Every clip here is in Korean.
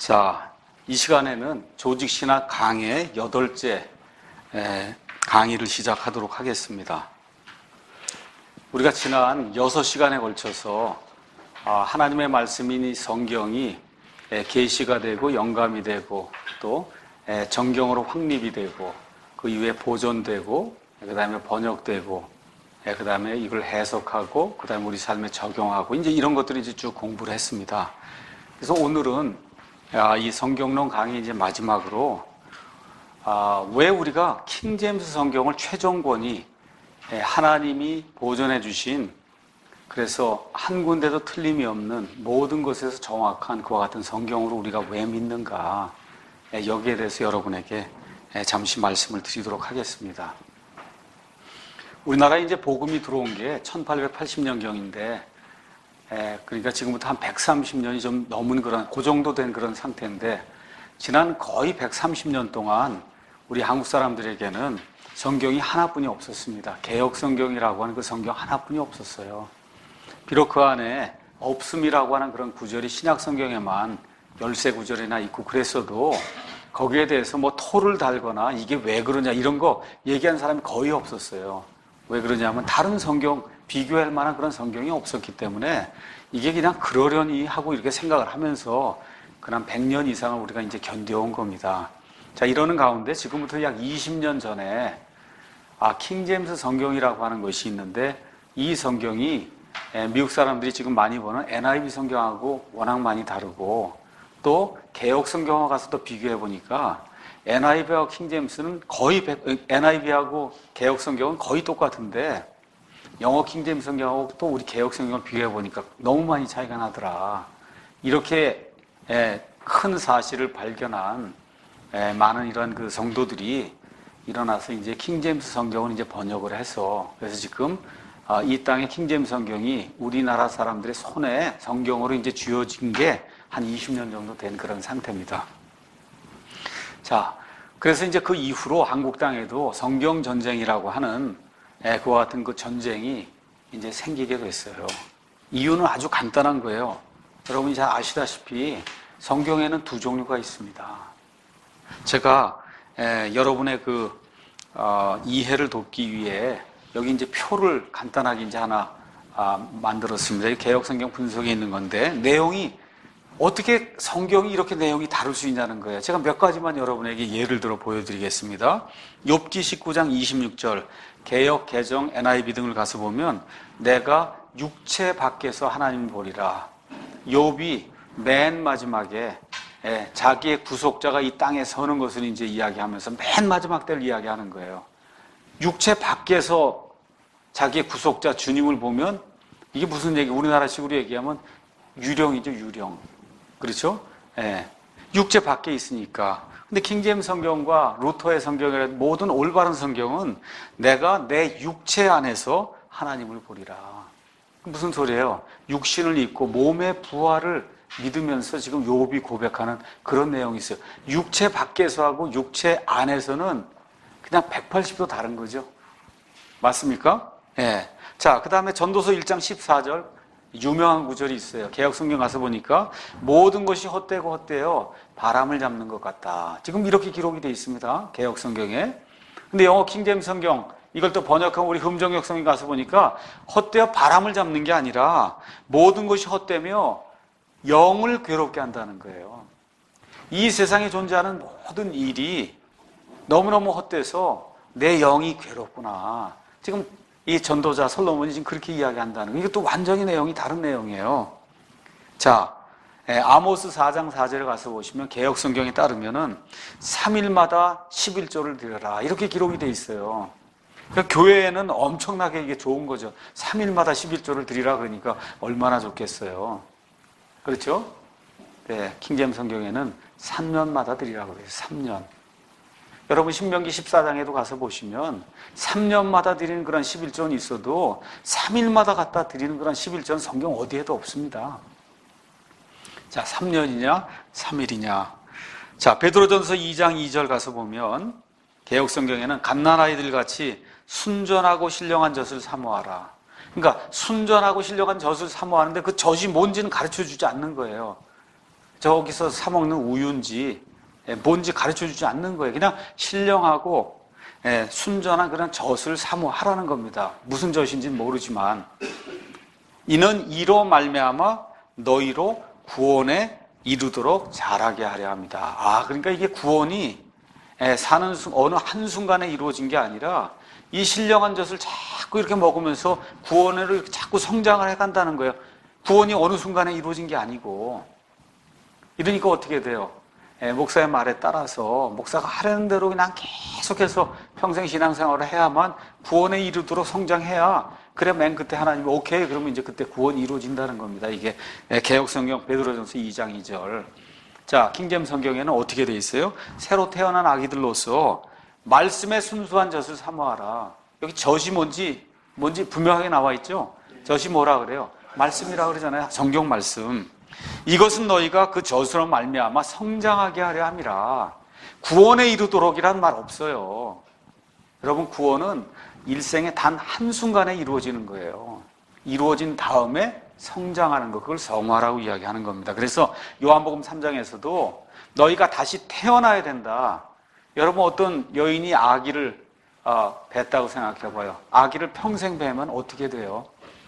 자, 이 시간에는 조직신학 강의 8째 강의를 시작하도록 하겠습니다. 우리가 지난 6시간에 걸쳐서 하나님의 말씀인 이 성경이 계시가 되고 영감이 되고 또 정경으로 확립이 되고 그 이후에 보존되고 그 다음에 번역되고 그 다음에 이걸 해석하고 그 다음에 우리 삶에 적용하고 이제 이런 것들을 이제 쭉 공부를 했습니다. 그래서 오늘은 이 성경론 강의 이제 마지막으로 왜 우리가 킹제임스 성경을 최종권이 하나님이 보존해 주신 그래서 한 군데도 틀림이 없는 모든 것에서 정확한 그와 같은 성경으로 우리가 왜 믿는가 여기에 대해서 여러분에게 잠시 말씀을 드리도록 하겠습니다. 우리나라에 이제 복음이 들어온 게 1880년경인데 그러니까 지금부터 한 130년이 좀 넘은 그 정도 된 그런 상태인데 지난 거의 130년 동안 우리 한국 사람들에게는 성경이 하나뿐이 없었습니다. 개역 성경이라고 하는 그 성경 하나뿐이 없었어요. 비록 그 안에 없음이라고 하는 그런 구절이 신약 성경에만 13구절이나 있고 그랬어도 거기에 대해서 뭐 토를 달거나 이게 왜 그러냐 이런 거 얘기한 사람이 거의 없었어요. 왜 그러냐면 다른 성경 비교할 만한 그런 성경이 없었기 때문에 이게 그냥 그러려니 하고 이렇게 생각을 하면서 그냥 100년 이상을 우리가 이제 견뎌온 겁니다. 자, 이러는 가운데 지금부터 약 20년 전에 킹제임스 성경이라고 하는 것이 있는데 이 성경이 미국 사람들이 지금 많이 보는 NIV 성경하고 워낙 많이 다르고 또 개역 성경과 가서 또 비교해 보니까 NIV하고 킹제임스는 거의 NIV하고 개역 성경은 거의 똑같은데 영어 킹제임스 성경하고 또 우리 개역 성경을 비교해 보니까 너무 많이 차이가 나더라. 이렇게 큰 사실을 발견한 많은 이런 그 성도들이 일어나서 이제 킹제임스 성경을 이제 번역을 해서 그래서 지금 이 땅의 킹제임스 성경이 우리나라 사람들의 손에 성경으로 이제 쥐어진 게 한 20년 정도 된 그런 상태입니다. 자, 그래서 이제 그 이후로 한국 땅에도 성경 전쟁이라고 하는 그와 같은 그 전쟁이 이제 생기게 됐어요. 이유는 아주 간단한 거예요. 여러분이 잘 아시다시피 성경에는 두 종류가 있습니다. 제가 여러분의 그 이해를 돕기 위해 여기 이제 표를 간단하게 이제 하나 만들었습니다. 개역 성경 분석에 있는 건데 내용이 어떻게 성경이 이렇게 내용이 다를 수 있냐는 거예요. 제가 몇 가지만 여러분에게 예를 들어 보여드리겠습니다. 욥기 19장 26절 개역, 개정, NIV 등을 가서 보면 내가 육체 밖에서 하나님을 보리라. 욥이 맨 마지막에 자기의 구속자가 이 땅에 서는 것을 이제 이야기하면서 맨 마지막 때를 이야기하는 거예요. 육체 밖에서 자기의 구속자 주님을 보면 이게 무슨 얘기? 우리나라 식으로 얘기하면 유령이죠, 유령. 그렇죠? 육체 밖에 있으니까. 근데 킹제임스 성경과 루터의 성경이라 모든 올바른 성경은 내가 내 육체 안에서 하나님을 보리라. 무슨 소리예요? 육신을 입고 몸의 부활을 믿으면서 지금 욥이 고백하는 그런 내용이 있어요. 육체 밖에서 하고 육체 안에서는 그냥 180도 다른 거죠. 맞습니까? 자, 그 다음에 전도서 1장 14절 유명한 구절이 있어요. 개역 성경 가서 보니까 모든 것이 헛되고 헛되어 바람을 잡는 것 같다. 지금 이렇게 기록이 되어 있습니다. 개역 성경에. 근데 영어 킹제임스 성경 이걸 또 번역한 우리 흠정역 성경 가서 보니까 헛되어 바람을 잡는 게 아니라 모든 것이 헛되며 영을 괴롭게 한다는 거예요. 이 세상에 존재하는 모든 일이 너무너무 헛돼서 내 영이 괴롭구나. 지금 이 전도자 솔로몬이 지금 그렇게 이야기한다는 거예요. 이것도 완전히 내용이 다른 내용이에요. 자, 아모스 4장 4절에 가서 보시면 개역 성경에 따르면은 3일마다 11조를 드려라. 이렇게 기록이 돼 있어요. 그러니까 교회에는 엄청나게 이게 좋은 거죠. 3일마다 11조를 드리라 그러니까 얼마나 좋겠어요. 그렇죠? 네, 킹제임스 성경에는 3년마다 드리라고 그래요. 3년. 여러분 신명기 14장에도 가서 보시면 3년마다 드리는 그런 11조는 있어도 3일마다 갖다 드리는 그런 11조는 성경 어디에도 없습니다. 자, 3년이냐 3일이냐. 자, 베드로전서 2장 2절 가서 보면 개역 성경에는 갓난아이들 같이 순전하고 신령한 젖을 사모하라. 그러니까 순전하고 신령한 젖을 사모하는데 그 젖이 뭔지는 가르쳐 주지 않는 거예요. 저기서 사먹는 우유인지 뭔지 가르쳐주지 않는 거예요. 그냥 신령하고 순전한 그런 젖을 사모하라는 겁니다. 무슨 젖인지는 모르지만 이는 이로 말미암아 너희로 구원에 이르도록 자라게 하려 합니다. 그러니까 이게 구원이 사는 어느 한순간에 이루어진 게 아니라 이 신령한 젖을 자꾸 이렇게 먹으면서 구원을 자꾸 성장을 해간다는 거예요. 구원이 어느 순간에 이루어진 게 아니고. 이러니까 어떻게 돼요? 목사의 말에 따라서 목사가 하려는 대로 그냥 계속해서 평생 신앙생활을 해야만 구원에 이르도록 성장해야, 그래 맨 그때 하나님이 오케이 그러면 이제 그때 구원이 이루어진다는 겁니다. 이게 개역성경 베드로전서 2장 2절. 자, 킹제임 성경에는 어떻게 돼 있어요? 새로 태어난 아기들로서 말씀의 순수한 젖을 사모하라. 여기 젖이 뭔지 분명하게 나와 있죠? 젖이 뭐라 그래요? 말씀이라 그러잖아요. 성경 말씀. 이것은 너희가 그 젖으로 말미암아 성장하게 하려 함이라. 구원에 이르도록이란 말 없어요. 여러분, 구원은 일생에 단 한순간에 이루어지는 거예요. 이루어진 다음에 성장하는 것, 그걸 성화라고 이야기하는 겁니다. 그래서 요한복음 3장에서도 너희가 다시 태어나야 된다. 여러분, 어떤 여인이 아기를 뱄다고 생각해 봐요. 아기를 평생 뵈면 어떻게 돼요?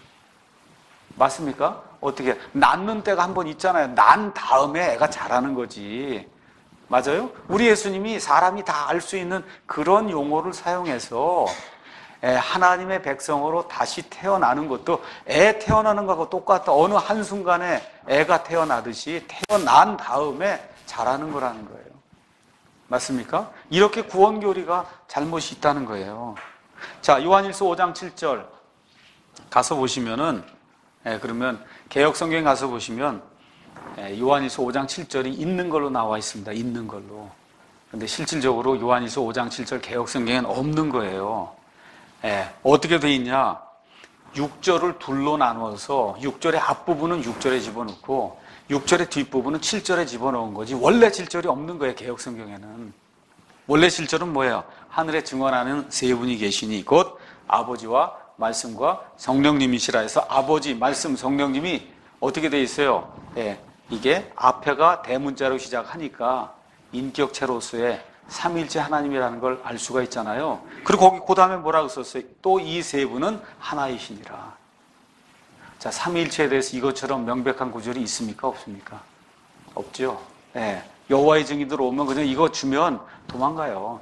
맞습니까? 어떻게? 낳는 때가 한 번 있잖아요. 난 다음에 애가 자라는 거지. 맞아요? 우리 예수님이 사람이 다 알 수 있는 그런 용어를 사용해서 하나님의 백성으로 다시 태어나는 것도 애 태어나는 것하고 똑같다. 어느 한순간에 애가 태어나듯이 태어난 다음에 자라는 거라는 거예요. 맞습니까? 이렇게 구원교리가 잘못이 있다는 거예요. 자, 요한일서 5장 7절 가서 보시면은, 그러면 개역성경에 가서 보시면 요한일서 5장 7절이 있는 걸로 나와 있습니다. 있는 걸로. 근데 실질적으로 요한일서 5장 7절 개역성경에는 없는 거예요. 어떻게 돼 있냐? 6절을 둘로 나누어서 6절의 앞부분은 6절에 집어넣고 6절의 뒷부분은 7절에 집어넣은 거지 원래 7절이 없는 거예요. 개역성경에는. 원래 7절은 뭐예요? 하늘에 증언하는 세 분이 계시니 곧 아버지와 말씀과 성령님이시라 해서 아버지, 말씀, 성령님이 어떻게 돼 있어요? 이게 앞에가 대문자로 시작하니까 인격체로서의 삼위일체 하나님이라는 걸 알 수가 있잖아요. 그리고 거기 그 다음에 뭐라고 썼어요? 또 이 세 분은 하나이시니라. 자, 삼위일체에 대해서 이것처럼 명백한 구절이 있습니까? 없습니까? 없죠. 여호와의 증인들 오면 그냥 이거 주면 도망가요.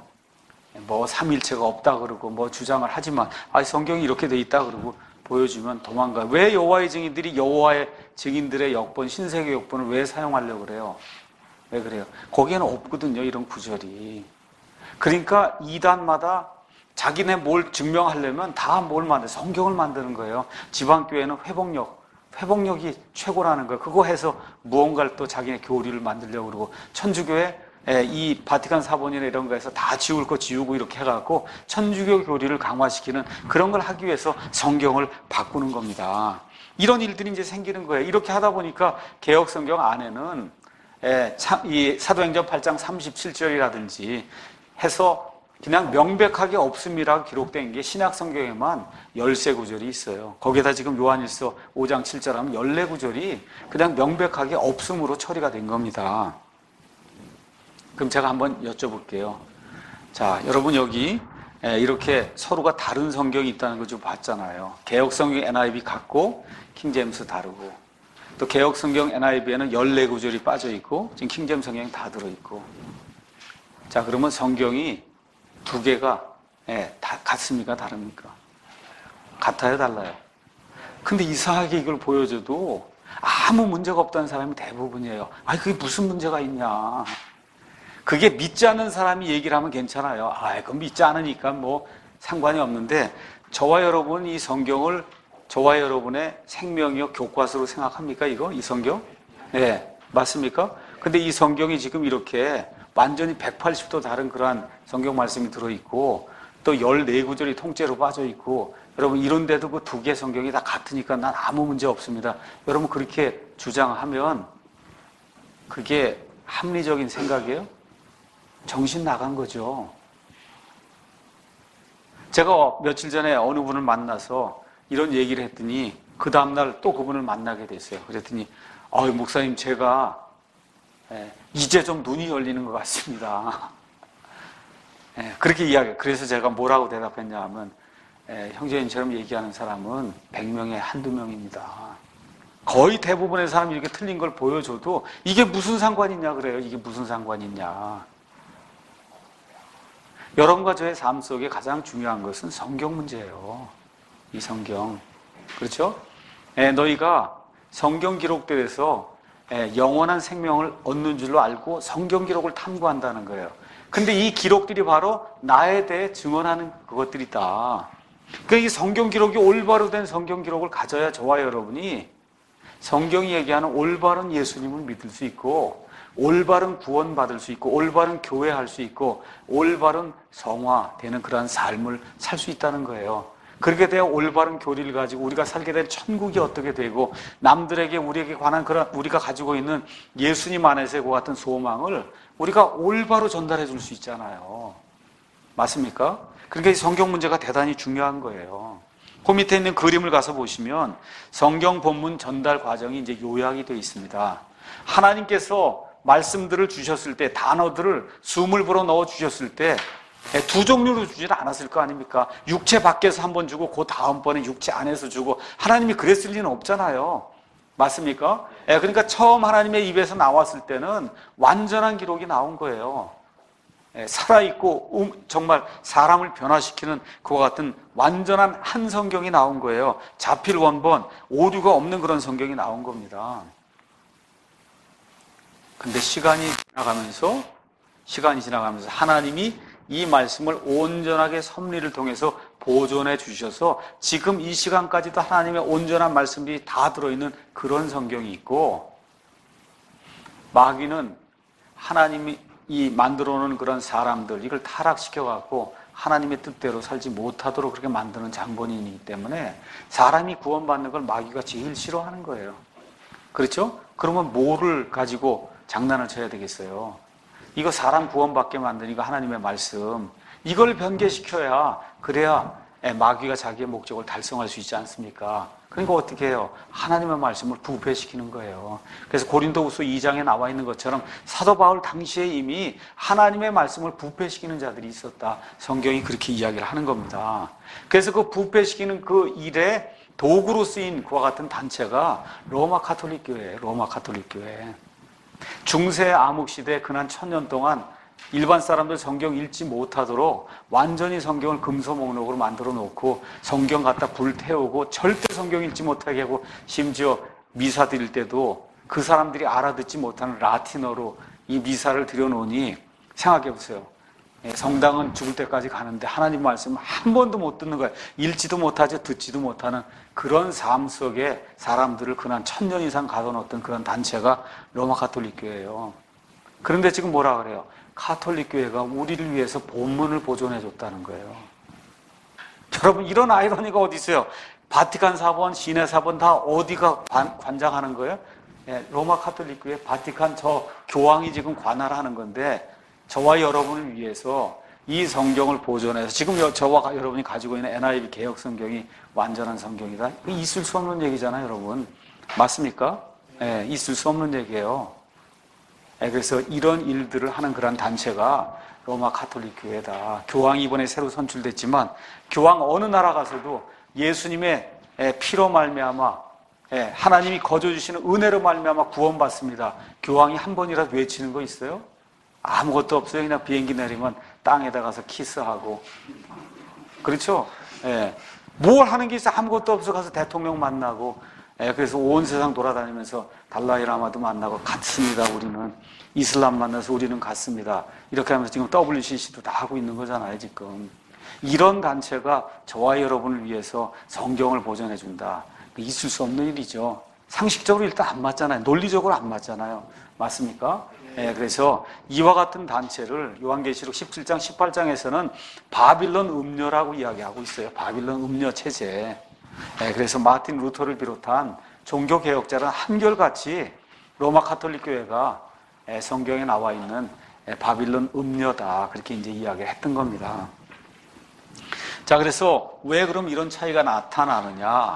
뭐 삼위일체가 없다 그러고 뭐 주장을 하지만 성경이 이렇게 돼 있다 그러고 보여주면 도망가요. 왜 여호와의 증인들이 여호와의 증인들의 역본, 신세계 역본을 왜 사용하려고 그래요? 왜 그래요? 거기에는 없거든요, 이런 구절이. 그러니까 이단마다 자기네 뭘 증명하려면 다 뭘 만들어요? 성경을 만드는 거예요. 지방교회는 회복력이 최고라는 거예요. 그거 해서 무언가를 또 자기네 교리를 만들려고 그러고, 천주교회 이 바티칸 사본이나 이런 거에서 다 지울 거 지우고 이렇게 해갖고 천주교 교리를 강화시키는 그런 걸 하기 위해서 성경을 바꾸는 겁니다. 이런 일들이 이제 생기는 거예요. 이렇게 하다 보니까 개역성경 안에는 이 사도행전 8장 37절이라든지 해서 그냥 명백하게 없음이라고 기록된 게 신약성경에만 13구절이 있어요. 거기에다 지금 요한일서 5장 7절 하면 14구절이 그냥 명백하게 없음으로 처리가 된 겁니다. 그럼 제가 한번 여쭤볼게요. 자, 여러분 여기 이렇게 서로가 다른 성경이 있다는 거 좀 봤잖아요. 개역성경 NIV 같고 킹제임스 다르고, 또 개역성경 NIV에는 14구절이 빠져있고 지금 킹제임스 성경이 다 들어있고. 자, 그러면 성경이 두 개가 다 같습니까? 다릅니까? 같아요? 달라요? 근데 이상하게 이걸 보여줘도 아무 문제가 없다는 사람이 대부분이에요. 그게 무슨 문제가 있냐. 그게 믿지 않는 사람이 얘기를 하면 괜찮아요. 그건 믿지 않으니까 뭐 상관이 없는데, 저와 여러분 이 성경을 저와 여러분의 생명이요 교과서로 생각합니까? 이 성경? 네, 맞습니까? 근데 이 성경이 지금 이렇게 완전히 180도 다른 그러한 성경 말씀이 들어있고, 또 14구절이 통째로 빠져있고, 여러분 이런데도 그 두 개 성경이 다 같으니까 난 아무 문제 없습니다. 여러분 그렇게 주장하면 그게 합리적인 생각이에요? 정신 나간 거죠. 제가 며칠 전에 어느 분을 만나서 이런 얘기를 했더니 그 다음날 또 그분을 만나게 됐어요. 그랬더니 목사님, 제가 이제 좀 눈이 열리는 것 같습니다. 그렇게 이야기해요. 그래서 제가 뭐라고 대답했냐 하면, 형제님처럼 얘기하는 사람은 100명에 한두 명입니다. 거의 대부분의 사람이 이렇게 틀린 걸 보여줘도 이게 무슨 상관이 있냐 그래요. 이게 무슨 상관이 있냐. 여러분과 저의 삶 속에 가장 중요한 것은 성경 문제예요. 이 성경. 그렇죠? 너희가 성경 기록들에서 영원한 생명을 얻는 줄로 알고 성경 기록을 탐구한다는 거예요. 근데 이 기록들이 바로 나에 대해 증언하는 그것들이다. 그러니까 이 성경 기록이 올바로 된 성경 기록을 가져야 저와 여러분이 성경이 얘기하는 올바른 예수님을 믿을 수 있고, 올바른 구원 받을 수 있고, 올바른 교회할 수 있고, 올바른 성화되는 그러한 삶을 살 수 있다는 거예요. 그렇게 돼야 올바른 교리를 가지고 우리가 살게 될 천국이 어떻게 되고, 남들에게 우리에게 관한 그런 우리가 가지고 있는 예수님 안에서의 그 같은 소망을 우리가 올바로 전달해 줄 수 있잖아요. 맞습니까? 그러니까 이 성경 문제가 대단히 중요한 거예요. 그 밑에 있는 그림을 가서 보시면 성경 본문 전달 과정이 이제 요약이 되어 있습니다. 하나님께서 말씀들을 주셨을 때, 단어들을 숨을 불어 넣어 주셨을 때 두 종류로 주지는 않았을 거 아닙니까? 육체 밖에서 한 번 주고 그 다음번에 육체 안에서 주고, 하나님이 그랬을 리는 없잖아요. 맞습니까? 그러니까 처음 하나님의 입에서 나왔을 때는 완전한 기록이 나온 거예요. 살아있고 정말 사람을 변화시키는 그와 같은 완전한 한 성경이 나온 거예요. 자필 원본, 오류가 없는 그런 성경이 나온 겁니다. 근데 시간이 지나가면서 하나님이 이 말씀을 온전하게 섭리를 통해서 보존해 주셔서 지금 이 시간까지도 하나님의 온전한 말씀들이 다 들어있는 그런 성경이 있고, 마귀는 하나님이 이 만들어 놓은 그런 사람들, 이걸 타락시켜갖고 하나님의 뜻대로 살지 못하도록 그렇게 만드는 장본인이기 때문에 사람이 구원받는 걸 마귀가 제일 싫어하는 거예요. 그렇죠? 그러면 뭐를 가지고 장난을 쳐야 되겠어요? 이거 사람 구원받게 만드니까 하나님의 말씀, 이걸 변개시켜야, 그래야 마귀가 자기의 목적을 달성할 수 있지 않습니까? 그러니까 어떻게 해요? 하나님의 말씀을 부패시키는 거예요. 그래서 고린도후서 2장에 나와 있는 것처럼 사도 바울 당시에 이미 하나님의 말씀을 부패시키는 자들이 있었다. 성경이 그렇게 이야기를 하는 겁니다. 그래서 그 부패시키는 그 일에 도구로 쓰인 그와 같은 단체가 로마 가톨릭 교회예요. 로마 가톨릭 교회. 중세 암흑시대 근한 1000년 동안 일반 사람들 성경 읽지 못하도록 완전히 성경을 금서 목록으로 만들어 놓고 성경 갖다 불태우고 절대 성경 읽지 못하게 하고, 심지어 미사 드릴 때도 그 사람들이 알아듣지 못하는 라틴어로 이 미사를 드려놓으니, 생각해 보세요. 성당은 죽을 때까지 가는데 하나님 말씀 한 번도 못 듣는 거예요. 읽지도 못하죠. 듣지도 못하는 그런 삶 속에 사람들을 그난 1000년 이상 가둬놓았던 그런 단체가 로마 가톨릭 교회예요. 그런데 지금 뭐라 그래요? 가톨릭 교회가 우리를 위해서 본문을 보존해 줬다는 거예요. 여러분, 이런 아이러니가 어디 있어요? 바티칸 사본, 시내 사본 다 어디가 관장하는 거예요? 로마 가톨릭 교회 바티칸 저 교황이 지금 관할하는 건데, 저와 여러분을 위해서 이 성경을 보존해서, 지금 저와 여러분이 가지고 있는 NIV 개혁 성경이 완전한 성경이다. 있을 수 없는 얘기잖아요, 여러분. 맞습니까? 있을 수 없는 얘기예요. 그래서 이런 일들을 하는 그런 단체가 로마 가톨릭 교회다. 교황이 이번에 새로 선출됐지만 교황 어느 나라 가서도 예수님의 피로 말미암아, 하나님이 거저주시는 은혜로 말미암아 구원받습니다. 교황이 한 번이라도 외치는 거 있어요? 아무것도 없어요. 그냥 비행기 내리면 땅에다 가서 키스하고. 그렇죠? 뭘 하는 게 있어? 아무것도 없어. 가서 대통령 만나고. 그래서 온 세상 돌아다니면서 달라이라마도 만나고, 같습니다. 우리는 이슬람 만나서 우리는 같습니다. 이렇게 하면서 지금 WCC도 다 하고 있는 거잖아요, 지금. 이런 단체가 저와 여러분을 위해서 성경을 보존해 준다. 있을 수 없는 일이죠. 상식적으로 일단 안 맞잖아요. 논리적으로 안 맞잖아요. 맞습니까? 그래서 이와 같은 단체를 요한계시록 17장, 18장에서는 바빌론 음녀라고 이야기하고 있어요. 바빌론 음녀 체제. 그래서 마틴 루터를 비롯한 종교개혁자는 한결같이 로마 가톨릭 교회가 성경에 나와 있는 바빌론 음녀다. 그렇게 이제 이야기를 했던 겁니다. 자, 그래서 왜 그럼 이런 차이가 나타나느냐?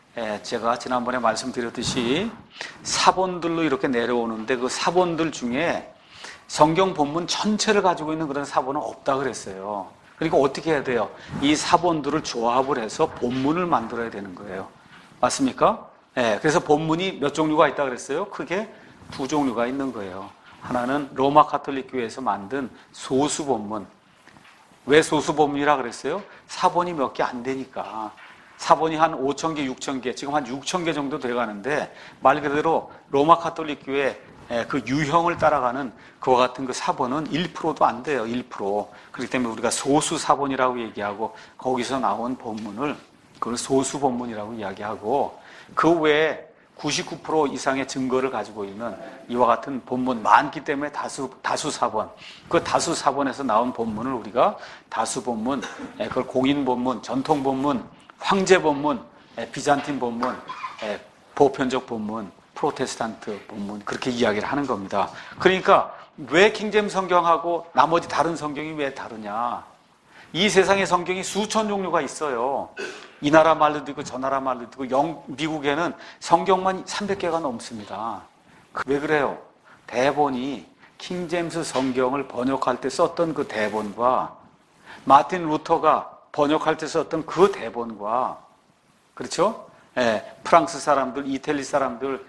제가 지난번에 말씀드렸듯이 사본들로 이렇게 내려오는데 그 사본들 중에 성경 본문 전체를 가지고 있는 그런 사본은 없다 그랬어요. 그러니까 어떻게 해야 돼요? 이 사본들을 조합을 해서 본문을 만들어야 되는 거예요. 맞습니까? 그래서 본문이 몇 종류가 있다 그랬어요? 크게 두 종류가 있는 거예요. 하나는 로마 가톨릭 교회에서 만든 소수 본문. 왜 소수 본문이라 그랬어요? 사본이 몇 개 안 되니까. 사본이 한 5,000개, 6,000개, 지금 한 6,000개 정도 돼가는데 말 그대로 로마 가톨릭 교회 그 유형을 따라가는 그와 같은 그 사본은 1%도 안 돼요. 1%. 그렇기 때문에 우리가 소수 사본이라고 얘기하고 거기서 나온 본문을 그걸 소수 본문이라고 이야기하고 그 외에 99% 이상의 증거를 가지고 있는 이와 같은 본문 많기 때문에 다수 사본. 그 다수 사본에서 나온 본문을 우리가 다수 본문, 그걸 공인 본문, 전통 본문, 황제 본문, 비잔틴 본문, 보편적 본문, 프로테스탄트 본문 그렇게 이야기를 하는 겁니다. 그러니까 왜 킹제임스 성경하고 나머지 다른 성경이 왜 다르냐? 이 세상의 성경이 수천 종류가 있어요. 이 나라 말로도 있고 저 나라 말로도 있고 미국에는 성경만 300개가 넘습니다. 왜 그래요? 대본이 킹제임스 성경을 번역할 때 썼던 그 대본과 마틴 루터가 번역할 때 썼던 그 대본과 그렇죠? 프랑스 사람들, 이태리 사람들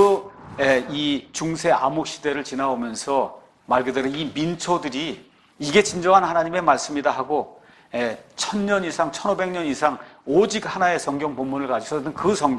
이 중세 암흑 시대를 지나오면서 말 그대로 이 민초들이 이게 진정한 하나님의 말씀이다 하고 1000년 이상, 1500년 이상 오직 하나의 성경 본문을 가지고 있었던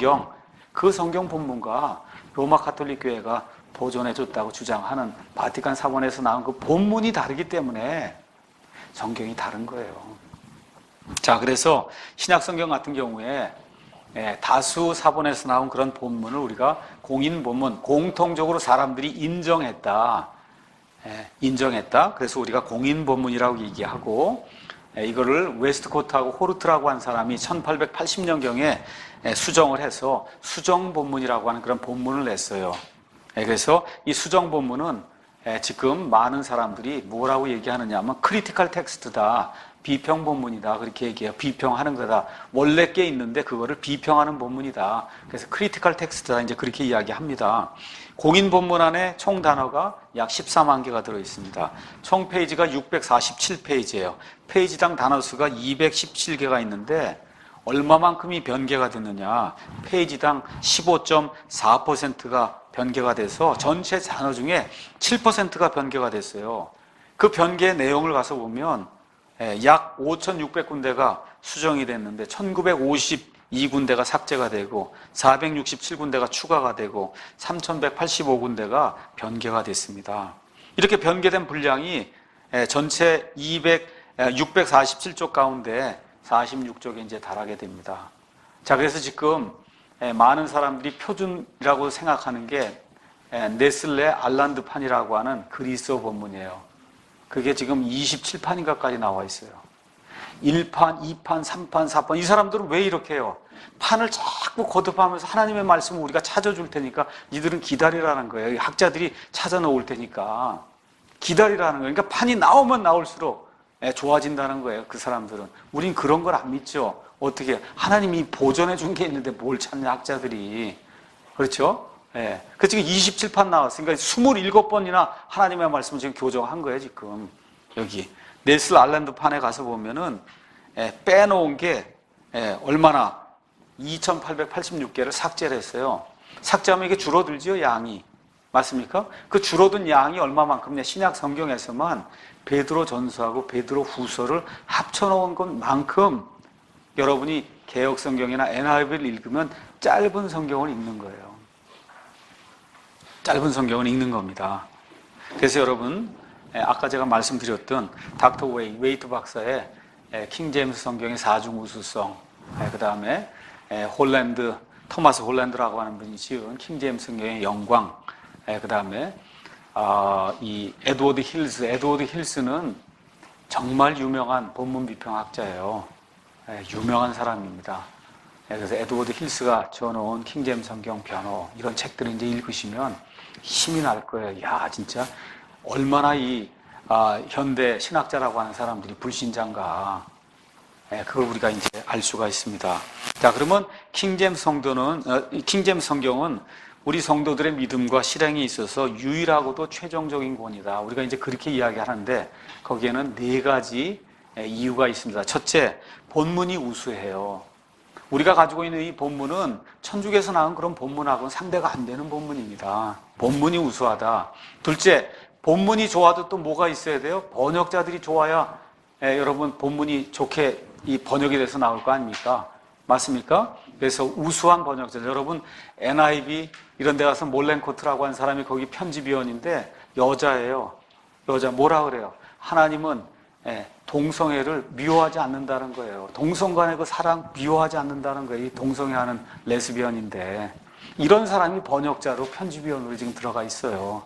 그 성경 본문과 로마 가톨릭 교회가 보존해줬다고 주장하는 바티칸 사본에서 나온 그 본문이 다르기 때문에 성경이 다른 거예요. 자, 그래서 신약 성경 같은 경우에 다수 사본에서 나온 그런 본문을 우리가 공인 본문, 공통적으로 사람들이 인정했다. 그래서 우리가 공인 본문이라고 얘기하고 이거를 웨스트코트하고 호르트라고 한 사람이 1880년경에 수정을 해서 수정 본문이라고 하는 그런 본문을 냈어요. 그래서 이 수정 본문은 지금 많은 사람들이 뭐라고 얘기하느냐 하면 크리티컬 텍스트다. 비평 본문이다. 그렇게 얘기해요. 비평하는 거다. 원래 게 있는데 그거를 비평하는 본문이다. 그래서 크리티컬 텍스트다. 이제 그렇게 이야기합니다. 공인 본문 안에 총 단어가 약 14만 개가 들어 있습니다. 총 페이지가 647페이지예요. 페이지당 단어 수가 217개가 있는데 얼마만큼이 변개가 됐느냐? 페이지당 15.4%가 변개가 돼서 전체 단어 중에 7%가 변개가 됐어요. 그 변개의 내용을 가서 보면 약 5,600군데가 수정이 됐는데 1,952군데가 삭제가 되고 467군데가 추가가 되고 3,185군데가 변개가 됐습니다. 이렇게 변개된 분량이 전체 647쪽 가운데 46쪽에 이제 달하게 됩니다. 자, 그래서 지금 많은 사람들이 표준이라고 생각하는 게 네슬레 알란드판이라고 하는 그리스어 본문이에요. 그게 지금 27판인가까지 나와 있어요. 1판, 2판, 3판, 4판. 이 사람들은 왜 이렇게 해요? 판을 자꾸 거듭하면서 하나님의 말씀을 우리가 찾아줄 테니까 니들은 기다리라는 거예요. 학자들이 찾아 놓을 테니까. 기다리라는 거예요. 그러니까 판이 나오면 나올수록 좋아진다는 거예요. 그 사람들은. 우린 그런 걸 안 믿죠. 어떻게 하나님이 보존해 준 게 있는데 뭘 찾냐 학자들이. 그렇죠? 그 지금 27판 나왔으니까 27번이나 하나님의 말씀을 지금 교정한 거예요, 지금. 여기. 넬슨 알랜드 판에 가서 보면은, 빼놓은 게, 얼마나 2,886개를 삭제를 했어요. 삭제하면 이게 줄어들죠, 양이. 맞습니까? 그 줄어든 양이 얼마만큼이냐. 신약 성경에서만 베드로 전서하고 베드로 후서를 합쳐놓은 것만큼 여러분이 개역 성경이나 NIV를 읽으면 짧은 성경을 읽는 거예요. 짧은 성경을 읽는 겁니다. 그래서 여러분, 아까 제가 말씀드렸던 닥터 웨이트 박사의 킹제임스 성경의 사중우수성, 그 다음에 토마스 홀랜드라고 하는 분이 지은 킹제임스 성경의 영광, 그 다음에 이 에드워드 힐스는 정말 유명한 본문 비평학자예요. 유명한 사람입니다. 그래서 에드워드 힐스가 지어놓은 킹제임스 성경 변호 이런 책들을 이제 읽으시면 힘이 날 거예요. 야, 진짜 얼마나 이 현대 신학자라고 하는 사람들이 불신자인가. 그걸 우리가 이제 알 수가 있습니다. 자, 그러면 킹제임스 성경은 우리 성도들의 믿음과 실행에 있어서 유일하고도 최종적인 권위다. 우리가 이제 그렇게 이야기하는데 거기에는 4가지 이유가 있습니다. 첫째, 본문이 우수해요. 우리가 가지고 있는 이 본문은 천주교에서 나온 그런 본문하고는 상대가 안 되는 본문입니다. 본문이 우수하다. 둘째, 본문이 좋아도 또 뭐가 있어야 돼요? 번역자들이 좋아야 여러분 본문이 좋게 이 번역이 돼서 나올 거 아닙니까? 맞습니까? 그래서 우수한 번역자. 여러분 NIV 이런 데 가서 몰렌코트라고 하는 사람이 거기 편집위원인데 여자예요. 여자 뭐라 그래요? 하나님은 동성애를 미워하지 않는다는 거예요. 동성 간의 그 사랑 미워하지 않는다는 거예요. 이 동성애하는 레스비언인데 이런 사람이 번역자로 편집위원으로 지금 들어가 있어요.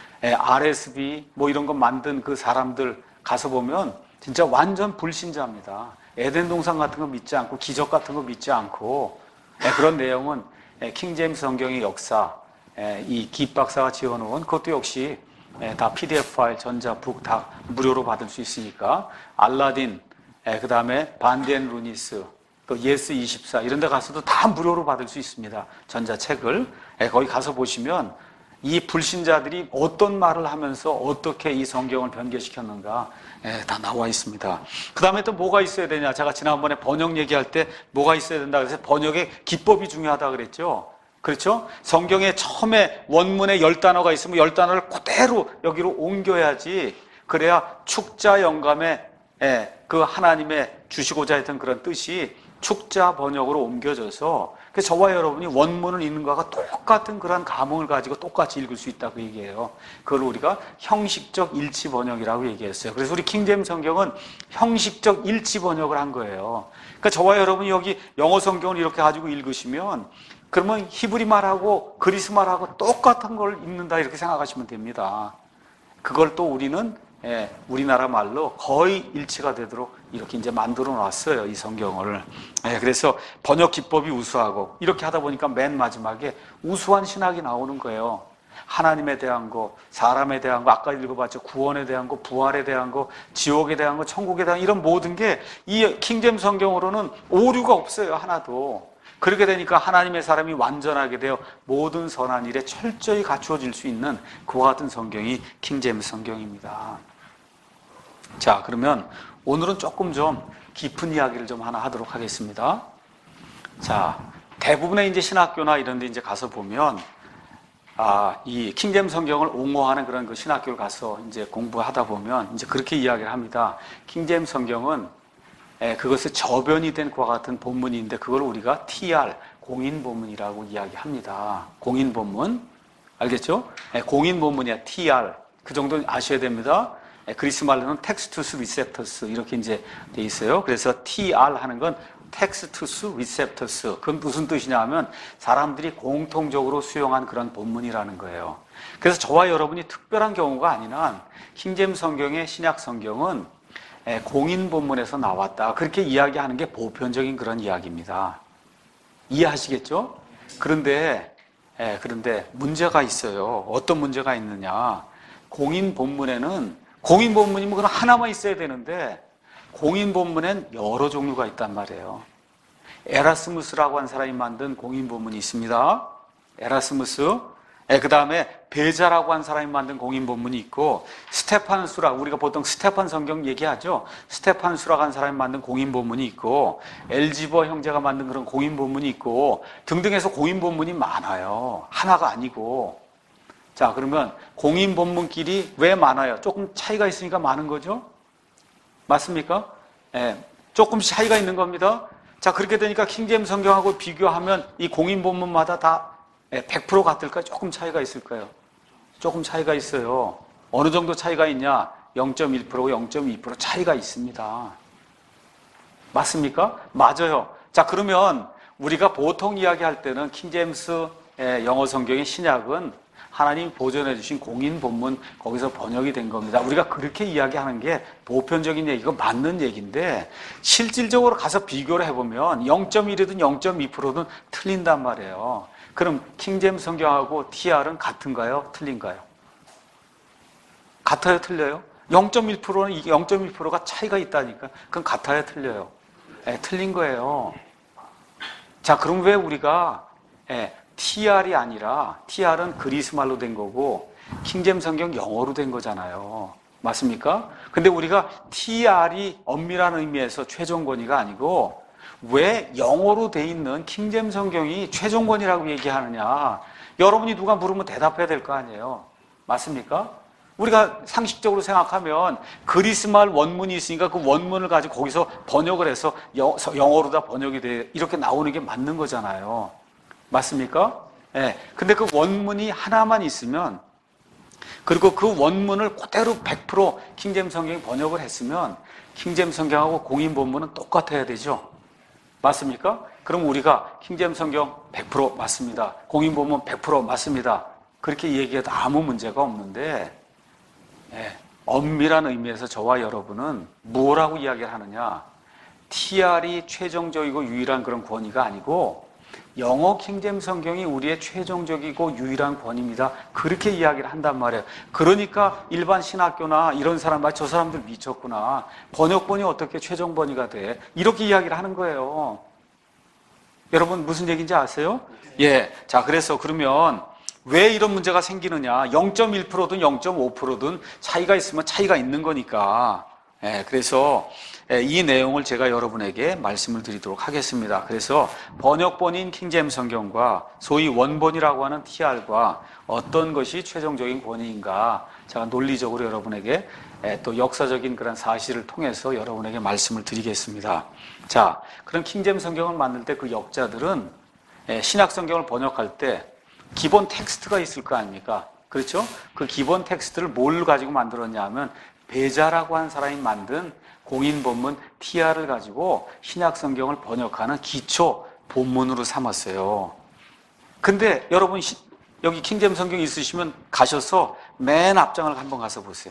RSB 뭐 이런 거 만든 그 사람들 가서 보면 진짜 완전 불신자입니다. 에덴 동산 같은 거 믿지 않고 기적 같은 거 믿지 않고 그런 내용은 킹제임스 성경의 역사 이 기 박사가 지어놓은 그것도 역시 다 PDF 파일, 전자북 다 무료로 받을 수 있으니까 알라딘, 그 다음에 반덴 루니스, 또 예스24 이런 데 가서도 다 무료로 받을 수 있습니다. 전자책을. 거기 가서 보시면 이 불신자들이 어떤 말을 하면서 어떻게 이 성경을 변개시켰는가 다 나와 있습니다. 그 다음에 또 뭐가 있어야 되냐. 제가 지난번에 번역 얘기할 때 뭐가 있어야 된다 그래서 번역의 기법이 중요하다 그랬죠. 그렇죠? 성경에 처음에 원문에 10단어가 있으면 10단어를 그대로 여기로 옮겨야지 그래야 축자 영감에 그 하나님의 주시고자 했던 그런 뜻이 축자 번역으로 옮겨져서 저와 여러분이 원문을 읽는 것과 똑같은 그런 감흥을 가지고 똑같이 읽을 수 있다고 얘기해요. 그걸 우리가 형식적 일치 번역이라고 얘기했어요. 그래서 우리 킹제임스 성경은 형식적 일치 번역을 한 거예요. 그러니까 저와 여러분이 여기 영어 성경을 이렇게 가지고 읽으시면 그러면 히브리 말하고 그리스 말하고 똑같은 걸 읽는다 이렇게 생각하시면 됩니다. 그걸 또 우리는 우리나라 말로 거의 일치가 되도록 이렇게 이제 만들어 놨어요, 이 성경을. 그래서 번역 기법이 우수하고 이렇게 하다 보니까 맨 마지막에 우수한 신학이 나오는 거예요. 하나님에 대한 거, 사람에 대한 거, 아까 읽어봤죠. 구원에 대한 거, 부활에 대한 거, 지옥에 대한 거, 천국에 대한 이런 모든 게 이 킹제임스 성경으로는 오류가 없어요, 하나도. 그렇게 되니까 하나님의 사람이 완전하게 되어 모든 선한 일에 철저히 갖추어질 수 있는 그와 같은 성경이 킹제임스 성경입니다. 자, 그러면 오늘은 조금 좀 깊은 이야기를 좀 하나 하도록 하겠습니다. 자, 대부분의 이제 신학교나 이런 데 이제 가서 보면, 이 킹제임스 성경을 옹호하는 그런 그 신학교를 가서 이제 공부하다 보면 이제 그렇게 이야기를 합니다. 킹제임스 성경은 그것의 저변이 된 그와 같은 본문인데 그걸 우리가 TR, 공인 본문이라고 이야기합니다. 공인 본문. 알겠죠? 공인 본문이야, TR. 그 정도 아셔야 됩니다. 그리스 말로는 텍스투스 리셉터스 이렇게 이제 돼 있어요. 그래서 TR 하는 건 텍스투스 리셉터스. 그건 무슨 뜻이냐 하면 사람들이 공통적으로 수용한 그런 본문이라는 거예요. 그래서 저와 여러분이 특별한 경우가 아닌 한 킹제임스 성경의 신약 성경은 공인 본문에서 나왔다. 그렇게 이야기하는 게 보편적인 그런 이야기입니다. 이해하시겠죠? 그런데 문제가 있어요. 어떤 문제가 있느냐. 공인 본문에는 공인 본문이면 그건 하나만 있어야 되는데 공인 본문엔 여러 종류가 있단 말이에요. 에라스무스라고 하는 사람이 만든 공인 본문이 있습니다. 에라스무스. 그 다음에 베자라고 하는 사람이 만든 공인 본문이 있고 스테판수라, 우리가 보통 스테판 성경 얘기하죠. 스테판수라고 하는 사람이 만든 공인 본문이 있고 엘지버 형제가 만든 그런 공인 본문이 있고 등등해서 공인 본문이 많아요. 하나가 아니고. 자, 그러면 공인 본문끼리 왜 많아요? 조금 차이가 있으니까 많은 거죠? 맞습니까? 조금씩 차이가 있는 겁니다. 자, 그렇게 되니까 킹제임스 성경하고 비교하면 이 공인 본문마다 다 100% 같을까요? 조금 차이가 있을까요? 조금 차이가 있어요. 어느 정도 차이가 있냐? 0.1%, 0.2% 차이가 있습니다. 맞습니까? 맞아요. 자, 그러면 우리가 보통 이야기할 때는 킹제임스 영어 성경의 신약은 하나님 보존해 주신 공인 본문 거기서 번역이 된 겁니다. 우리가 그렇게 이야기하는 게 보편적인 얘기고 맞는 얘기인데 실질적으로 가서 비교를 해보면 0.1이든 0.2%든 틀린단 말이에요. 그럼 킹제임스 성경하고 TR은 같은가요? 틀린가요? 같아요? 틀려요? 0.1%는 0.1%가 차이가 있다니까. 그건 같아요? 틀려요? 틀린 거예요. 자, 그럼 왜 우리가 TR이 아니라 TR은 그리스 말로 된 거고 킹제임 성경 영어로 된 거잖아요. 맞습니까? 근데 우리가 TR이 엄밀한 의미에서 최종 권위가 아니고 왜 영어로 돼 있는 킹제임 성경이 최종 권위라고 얘기하느냐? 여러분이 누가 물으면 대답해야 될 거 아니에요. 맞습니까? 우리가 상식적으로 생각하면 그리스 말 원문이 있으니까 그 원문을 가지고 거기서 번역을 해서 영어로 다 번역이 돼 이렇게 나오는 게 맞는 거잖아요. 맞습니까? 예. 근데 그 원문이 하나만 있으면 그리고 그 원문을 그대로 100% 킹제임 성경이 번역을 했으면 킹제임 성경하고 공인 본문은 똑같아야 되죠. 맞습니까? 그럼 우리가 킹제임 성경 100% 맞습니다. 공인 본문 100% 맞습니다. 그렇게 얘기해도 아무 문제가 없는데 엄밀한 의미에서 저와 여러분은 뭐라고 이야기를 하느냐? TR이 최종적이고 유일한 그런 권위가 아니고 영어 킹제임 성경이 우리의 최종적이고 유일한 권위입니다. 그렇게 이야기를 한단 말이에요. 그러니까 일반 신학교나 이런 사람, 저 사람들 미쳤구나. 번역본이 어떻게 최종 권위가 돼? 이렇게 이야기를 하는 거예요. 여러분 무슨 얘기인지 아세요? 예. 자, 그래서 그러면 왜 이런 문제가 생기느냐? 0.1%든 0.5%든 차이가 있으면 차이가 있는 거니까. 그래서 이 내용을 제가 여러분에게 말씀을 드리도록 하겠습니다. 그래서 번역본인 킹제임 성경과 소위 원본이라고 하는 TR과 어떤 것이 최종적인 권위인가 제가 논리적으로 여러분에게 또 역사적인 그런 사실을 통해서 여러분에게 말씀을 드리겠습니다. 자, 그럼 킹제임 성경을 만들 때 그 역자들은 신약 성경을 번역할 때 기본 텍스트가 있을 거 아닙니까? 그렇죠? 그 기본 텍스트를 뭘 가지고 만들었냐 하면 베자라고 한 사람이 만든 공인 본문 TR을 가지고 신약 성경을 번역하는 기초 본문으로 삼았어요. 근데 여러분 여기 킹제임 성경 있으시면 가셔서 맨 앞장을 한번 가서 보세요.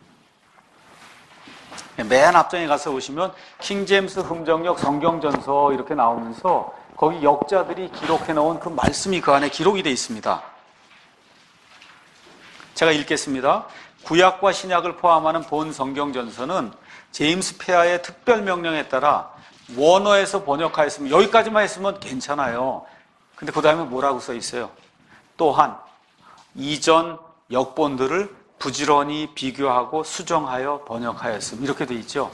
맨 앞장에 가서 보시면 킹제임스 흥정역 성경전서 이렇게 나오면서 거기 역자들이 기록해 놓은 그 말씀이 그 안에 기록이 되어 있습니다. 제가 읽겠습니다. 구약과 신약을 포함하는 본 성경전서는 제임스 페아의 특별 명령에 따라 원어에서 번역하였으면 여기까지만 했으면 괜찮아요. 근데 그 다음에 뭐라고 써 있어요? 또한 이전 역본들을 부지런히 비교하고 수정하여 번역하였음 이렇게 돼 있죠.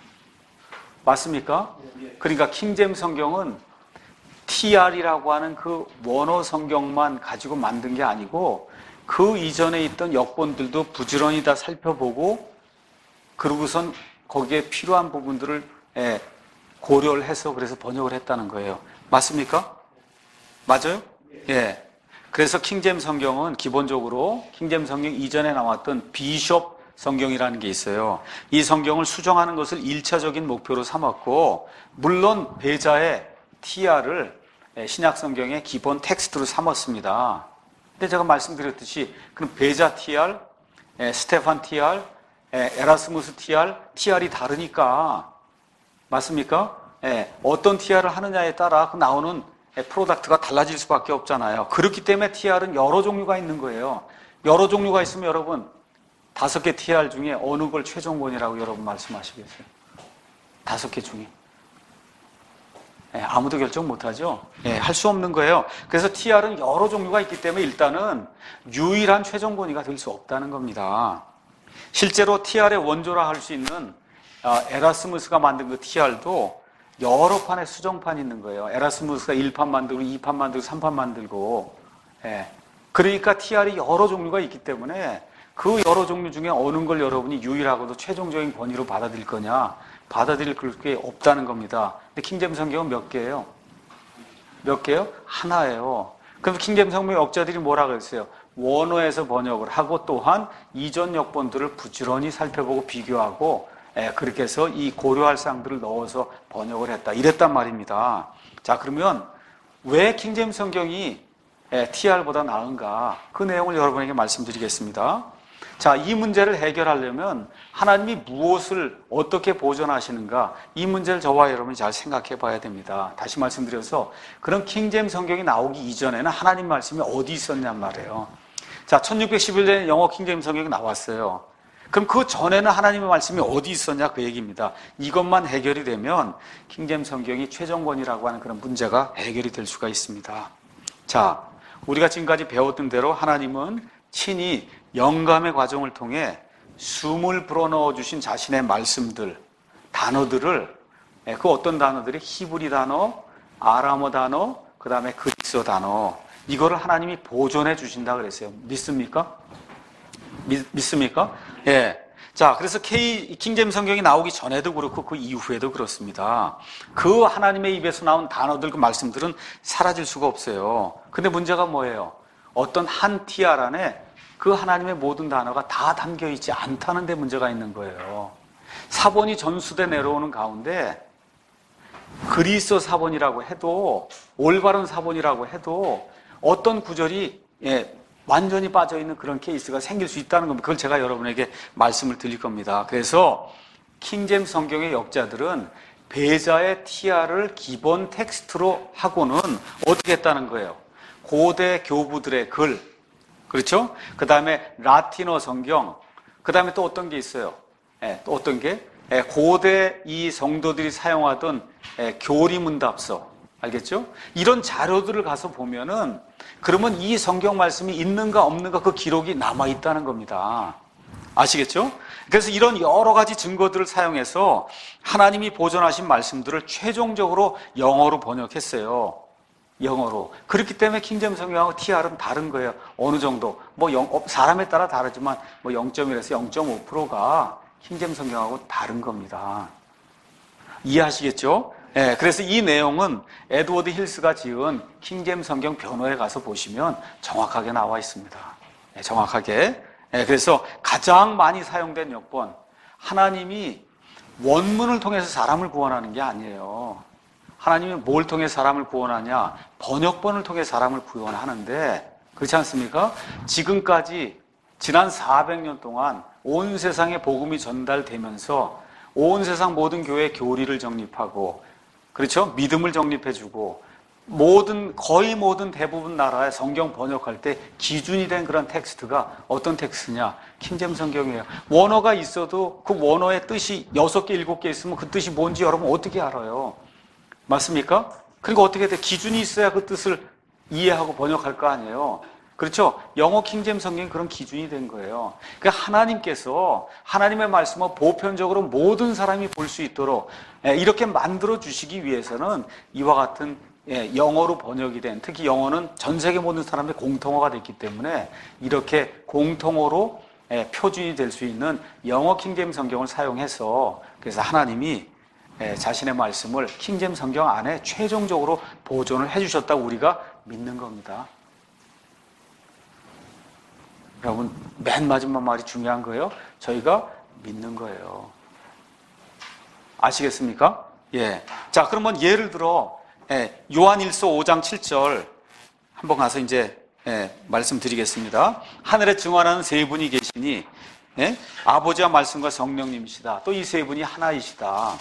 맞습니까? 그러니까 킹제임 성경은 TR이라고 하는 그 원어 성경만 가지고 만든 게 아니고 그 이전에 있던 역본들도 부지런히 다 살펴보고 그러고선 거기에 필요한 부분들을 고려를 해서 그래서 번역을 했다는 거예요. 맞습니까? 맞아요? 예. 그래서 킹제임 성경은 기본적으로 킹제임 성경 이전에 나왔던 비숍 성경이라는 게 있어요. 이 성경을 수정하는 것을 1차적인 목표로 삼았고 물론 배자의 TR을 신약 성경의 기본 텍스트로 삼았습니다. 근데 제가 말씀드렸듯이 그럼 배자 TR, 스테판 TR, 에라스무스 TR, TR이 다르니까 맞습니까? 어떤 TR을 하느냐에 따라 그 나오는 프로덕트가 달라질 수밖에 없잖아요. 그렇기 때문에 TR은 여러 종류가 있는 거예요. 여러 종류가 있으면 여러분 5개 TR 중에 어느 걸 최종본이라고 여러분 말씀하시겠어요? 5개 중에. 아무도 결정 못하죠. 할 수 없는 거예요. 그래서 TR은 여러 종류가 있기 때문에 일단은 유일한 최종 권위가 될 수 없다는 겁니다. 실제로 TR의 원조라 할 수 있는 에라스무스가 만든 그 TR도 여러 판의 수정판이 있는 거예요. 에라스무스가 1판 만들고 2판 만들고 3판 만들고 그러니까 TR이 여러 종류가 있기 때문에 그 여러 종류 중에 어느 걸 여러분이 유일하고도 최종적인 권위로 받아들일 거냐 받아들일 게 없다는 겁니다. 근데 킹제임 성경은 몇 개예요? 몇 개요? 하나예요. 그럼 킹제임 성경 역자들이 뭐라 그랬어요? 원어에서 번역을 하고 또한 이전 역본들을 부지런히 살펴보고 비교하고 그렇게 해서 이 고려할 사항들을 넣어서 번역을 했다. 이랬단 말입니다. 자, 그러면 왜 킹제임 성경이 TR보다 나은가? 그 내용을 여러분에게 말씀드리겠습니다. 자, 이 문제를 해결하려면 하나님이 무엇을 어떻게 보존하시는가? 이 문제를 저와 여러분이 잘 생각해 봐야 됩니다. 다시 말씀드려서 그런 킹제임 성경이 나오기 이전에는 하나님 말씀이 어디 있었냔 말이에요. 자, 1611년에 영어 킹제임 성경이 나왔어요. 그럼 그 전에는 하나님의 말씀이 어디 있었냐 그 얘기입니다. 이것만 해결이 되면 킹제임스 성경이 최종본이라고 하는 그런 문제가 해결이 될 수가 있습니다. 자, 우리가 지금까지 배웠던 대로 하나님은 친히 영감의 과정을 통해 숨을 불어넣어 주신 자신의 말씀들, 단어들을, 그 어떤 단어들이 히브리 단어, 아람어 단어, 그 다음에 그리스어 단어, 이거를 하나님이 보존해 주신다 그랬어요. 믿습니까? 믿습니까? 예. 자, 그래서 킹제임스 성경이 나오기 전에도 그렇고 그 이후에도 그렇습니다. 그 하나님의 입에서 나온 단어들, 그 말씀들은 사라질 수가 없어요. 근데 문제가 뭐예요? 어떤 한 TR 안에 그 하나님의 모든 단어가 다 담겨 있지 않다는 데 문제가 있는 거예요. 사본이 전수돼 내려오는 가운데 그리스어 사본이라고 해도, 올바른 사본이라고 해도 어떤 구절이 완전히 빠져있는 그런 케이스가 생길 수 있다는 겁니다. 그걸 제가 여러분에게 말씀을 드릴 겁니다. 그래서 킹제임스 성경의 역자들은 배자의 TR을 기본 텍스트로 하고는 어떻게 했다는 거예요? 고대 교부들의 글, 그렇죠? 그 다음에 라틴어 성경, 그 다음에 또 어떤 게 있어요? 또 어떤 게? 고대 이 성도들이 사용하던 교리문답서, 알겠죠? 이런 자료들을 가서 보면은 그러면 이 성경 말씀이 있는가 없는가 그 기록이 남아있다는 겁니다. 아시겠죠? 그래서 이런 여러 가지 증거들을 사용해서 하나님이 보존하신 말씀들을 최종적으로 영어로 번역했어요. 영어로. 그렇기 때문에 킹제임스 성경하고 TR은 다른 거예요. 어느 정도. 사람에 따라 다르지만 0.1에서 0.5%가 킹제임스 성경하고 다른 겁니다. 이해하시겠죠? 네, 그래서 이 내용은 에드워드 힐스가 지은 킹제임스 성경 변호에 가서 보시면 정확하게 나와 있습니다. 네, 정확하게. 네, 그래서 가장 많이 사용된 여권, 하나님이 원문을 통해서 사람을 구원하는 게 아니에요. 하나님이 뭘 통해 사람을 구원하냐? 번역본을 통해 사람을 구원하는데, 그렇지 않습니까? 지금까지 지난 400년 동안 온 세상에 복음이 전달되면서 온 세상 모든 교회의 교리를 정립하고, 그렇죠? 믿음을 정립해주고, 거의 모든 대부분 나라의 성경 번역할 때 기준이 된 그런 텍스트가 어떤 텍스트냐? 킹제임스 성경이에요. 원어가 있어도 그 원어의 뜻이 6개, 7개 있으면 그 뜻이 뭔지 여러분 어떻게 알아요? 맞습니까? 그러니까 어떻게 돼? 기준이 있어야 그 뜻을 이해하고 번역할 거 아니에요? 그렇죠? 영어 킹제임스 성경이 그런 기준이 된 거예요. 그러니까 하나님께서 하나님의 말씀을 보편적으로 모든 사람이 볼 수 있도록 이렇게 만들어 주시기 위해서는 이와 같은 영어로 번역이 된, 특히 영어는 전 세계 모든 사람의 공통어가 됐기 때문에 이렇게 공통어로 표준이 될 수 있는 영어 킹제임스 성경을 사용해서, 그래서 하나님이 자신의 말씀을 킹제임스 성경 안에 최종적으로 보존을 해주셨다고 우리가 믿는 겁니다. 여러분, 맨 마지막 말이 중요한 거예요. 저희가 믿는 거예요. 아시겠습니까? 예. 자, 그러면 예를 들어 요한일서 5장 7절 한번 가서 이제 말씀드리겠습니다. 하늘에 증언하는 세 분이 계시니 아버지와 말씀과 성령님이시다. 또 이 세 분이 하나이시다.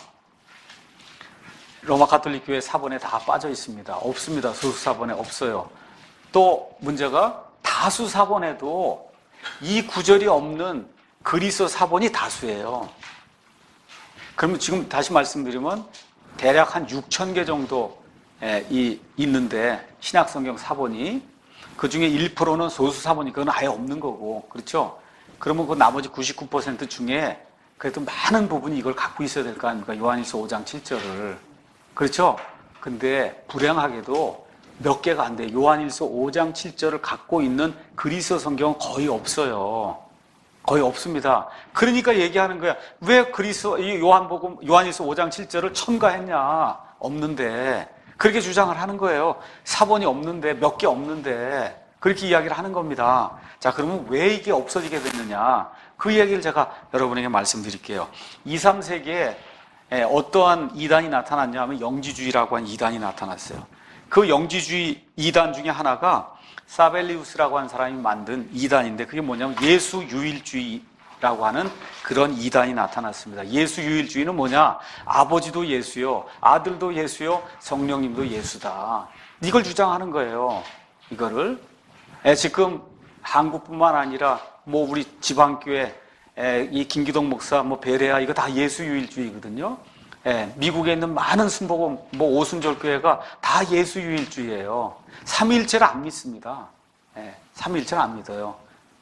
로마 가톨릭 교회 사본에 다 빠져 있습니다. 없습니다. 소수 사본에 없어요. 또 문제가 다수 사본에도 이 구절이 없는 그리스어 사본이 다수예요. 그러면 지금 다시 말씀드리면 대략 한 6,000개 정도 있는데 신약성경 사본이 그 중에 1%는 소수 사본이 그건 아예 없는 거고, 그렇죠? 그러면 그 나머지 99% 중에 그래도 많은 부분이 이걸 갖고 있어야 될 거 아닙니까? 요한일서 5장 7절을. 그렇죠? 근데 불행하게도 몇 개가 안 돼요. 요한일서 5장 7절을 갖고 있는 그리스어 성경은 거의 없어요. 거의 없습니다. 그러니까 얘기하는 거야. 왜 요한일서 5장 7절을 첨가했냐? 없는데. 그렇게 주장을 하는 거예요. 사본이 없는데, 몇 개 없는데. 그렇게 이야기를 하는 겁니다. 자, 그러면 왜 이게 없어지게 됐느냐? 그 얘기를 제가 여러분에게 말씀드릴게요. 2, 3세기에 어떠한 이단이 나타났냐 하면 영지주의라고 하는 이단이 나타났어요. 그 영지주의 이단 중에 하나가 사벨리우스라고 하는 사람이 만든 이단인데, 그게 뭐냐면 예수 유일주의라고 하는 그런 이단이 나타났습니다. 예수 유일주의는 뭐냐? 아버지도 예수요, 아들도 예수요, 성령님도 예수다. 이걸 주장하는 거예요. 이거를 지금 한국뿐만 아니라 우리 지방교회 이 김기동 목사, 베레아 이거 다 예수유일주의거든요. 미국에 있는 많은 순복음, 오순절교회가 다 예수유일주의예요. 삼위일체를 안 믿습니다. 삼위일체를 안 믿어요.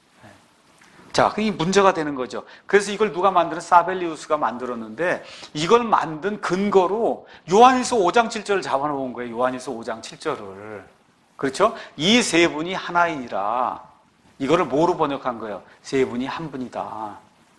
자, 그게 문제가 되는 거죠. 그래서 이걸 누가 만드는 사벨리우스가 만들었는데 이걸 만든 근거로 요한일서 5장 7절을 잡아놓은 거예요. 요한일서 5장 7절을. 그렇죠? 이 세 분이 하나이니라. 이거를 뭐로 번역한 거예요? 세 분이 한 분이다.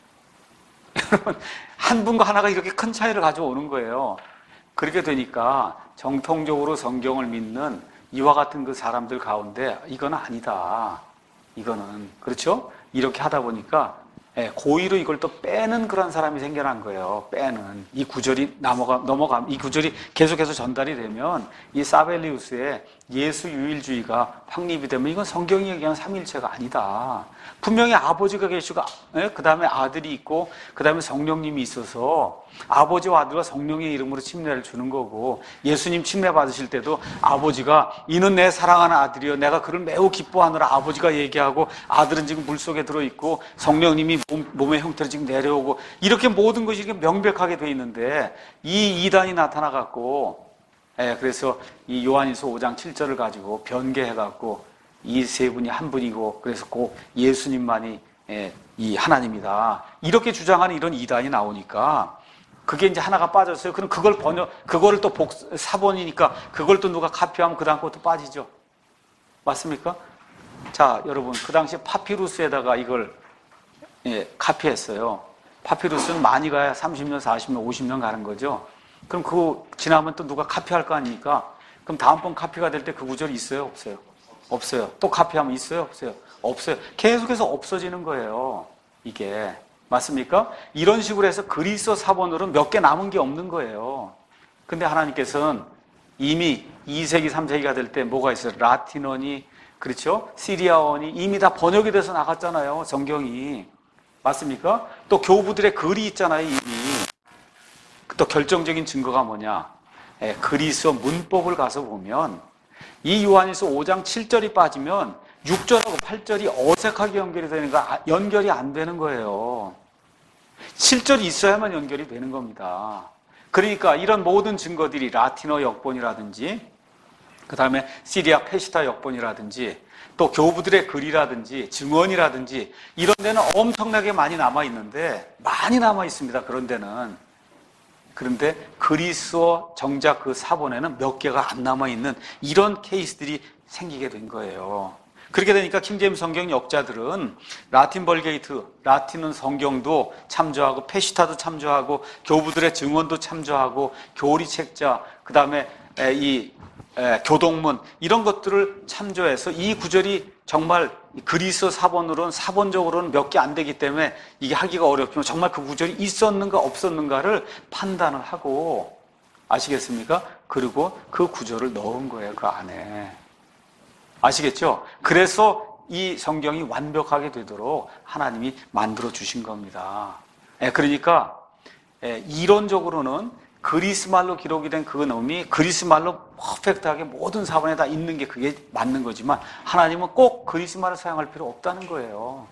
여러분, 한 분과 하나가 이렇게 큰 차이를 가져오는 거예요. 그렇게 되니까 정통적으로 성경을 믿는 이와 같은 그 사람들 가운데 이건 아니다. 이거는. 그렇죠? 이렇게 하다 보니까 고의로 이걸 또 빼는 그런 사람이 생겨난 거예요. 빼는. 이 구절이 이 구절이 계속해서 전달이 되면 이 사벨리우스의 예수 유일주의가 확립이 되면 이건 성경이 얘기하는 삼위일체가 아니다. 분명히 아버지가 계시고, 그 다음에 아들이 있고, 그 다음에 성령님이 있어서 아버지와 아들과 성령의 이름으로 침례를 주는 거고, 예수님 침례 받으실 때도 아버지가 이는 내 사랑하는 아들이요. 내가 그를 매우 기뻐하느라 아버지가 얘기하고, 아들은 지금 물속에 들어있고, 성령님이 몸의 형태로 지금 내려오고, 이렇게 모든 것이 이렇게 명백하게 돼 있는데, 이 이단이 나타나갖고, 그래서 이 요한일서 5장 7절을 가지고 변개해갖고, 이 세 분이 한 분이고 그래서 꼭 예수님만이 이 하나님이다. 이렇게 주장하는 이런 이단이 나오니까 그게 이제 하나가 빠졌어요. 그럼 그거를 또 사본이니까 그걸 또 누가 카피하면 그 다음 것도 빠지죠. 맞습니까? 자, 여러분, 그 당시에 파피루스에다가 이걸 카피했어요. 파피루스는 많이 가야 30년, 40년, 50년 가는 거죠. 그럼 그거 지나면 또 누가 카피할 거 아닙니까? 그럼 다음번 카피가 될 때 그 구절이 있어요? 없어요? 없어요. 또 카피하면 있어요? 없어요? 없어요. 계속해서 없어지는 거예요. 이게. 맞습니까? 이런 식으로 해서 그리스어 사본으로는 몇 개 남은 게 없는 거예요. 근데 하나님께서는 이미 2세기, 3세기가 될 때 뭐가 있어요? 라틴어니, 그렇죠? 시리아어니 이미 다 번역이 돼서 나갔잖아요. 성경이. 맞습니까? 또 교부들의 글이 있잖아요. 이미. 또 결정적인 증거가 뭐냐? 그리스어 문법을 가서 보면 이 요한일서 5장 7절이 빠지면 6절하고 8절이 어색하게 연결이 되는 거 연결이 안 되는 거예요. 7절이 있어야만 연결이 되는 겁니다. 그러니까 이런 모든 증거들이 라틴어 역본이라든지 그 다음에 시리아 페시타 역본이라든지 또 교부들의 글이라든지 증언이라든지 이런 데는 엄청나게 많이 남아있는데 많이 남아있습니다. 그런 데는. 그런데 그리스어 정작 그 사본에는 몇 개가 안 남아있는 이런 케이스들이 생기게 된 거예요. 그렇게 되니까 킹제임스 성경 역자들은 라틴 벌게이트, 라틴은 성경도 참조하고 페시타도 참조하고 교부들의 증언도 참조하고 교리 책자, 그 다음에 이 교동문 이런 것들을 참조해서 이 구절이 정말 그리스어 사본으로는 사본적으로는 몇 개 안 되기 때문에 이게 하기가 어렵지만 정말 그 구절이 있었는가 없었는가를 판단을 하고 아시겠습니까? 그리고 그 구절을 넣은 거예요. 그 안에. 아시겠죠? 그래서 이 성경이 완벽하게 되도록 하나님이 만들어 주신 겁니다. 그러니까 이론적으로는 그리스말로 기록이 된 그 놈이 그리스말로 퍼펙트하게 모든 사본에 다 있는 게 그게 맞는 거지만 하나님은 꼭 그리스말을 사용할 필요 없다는 거예요.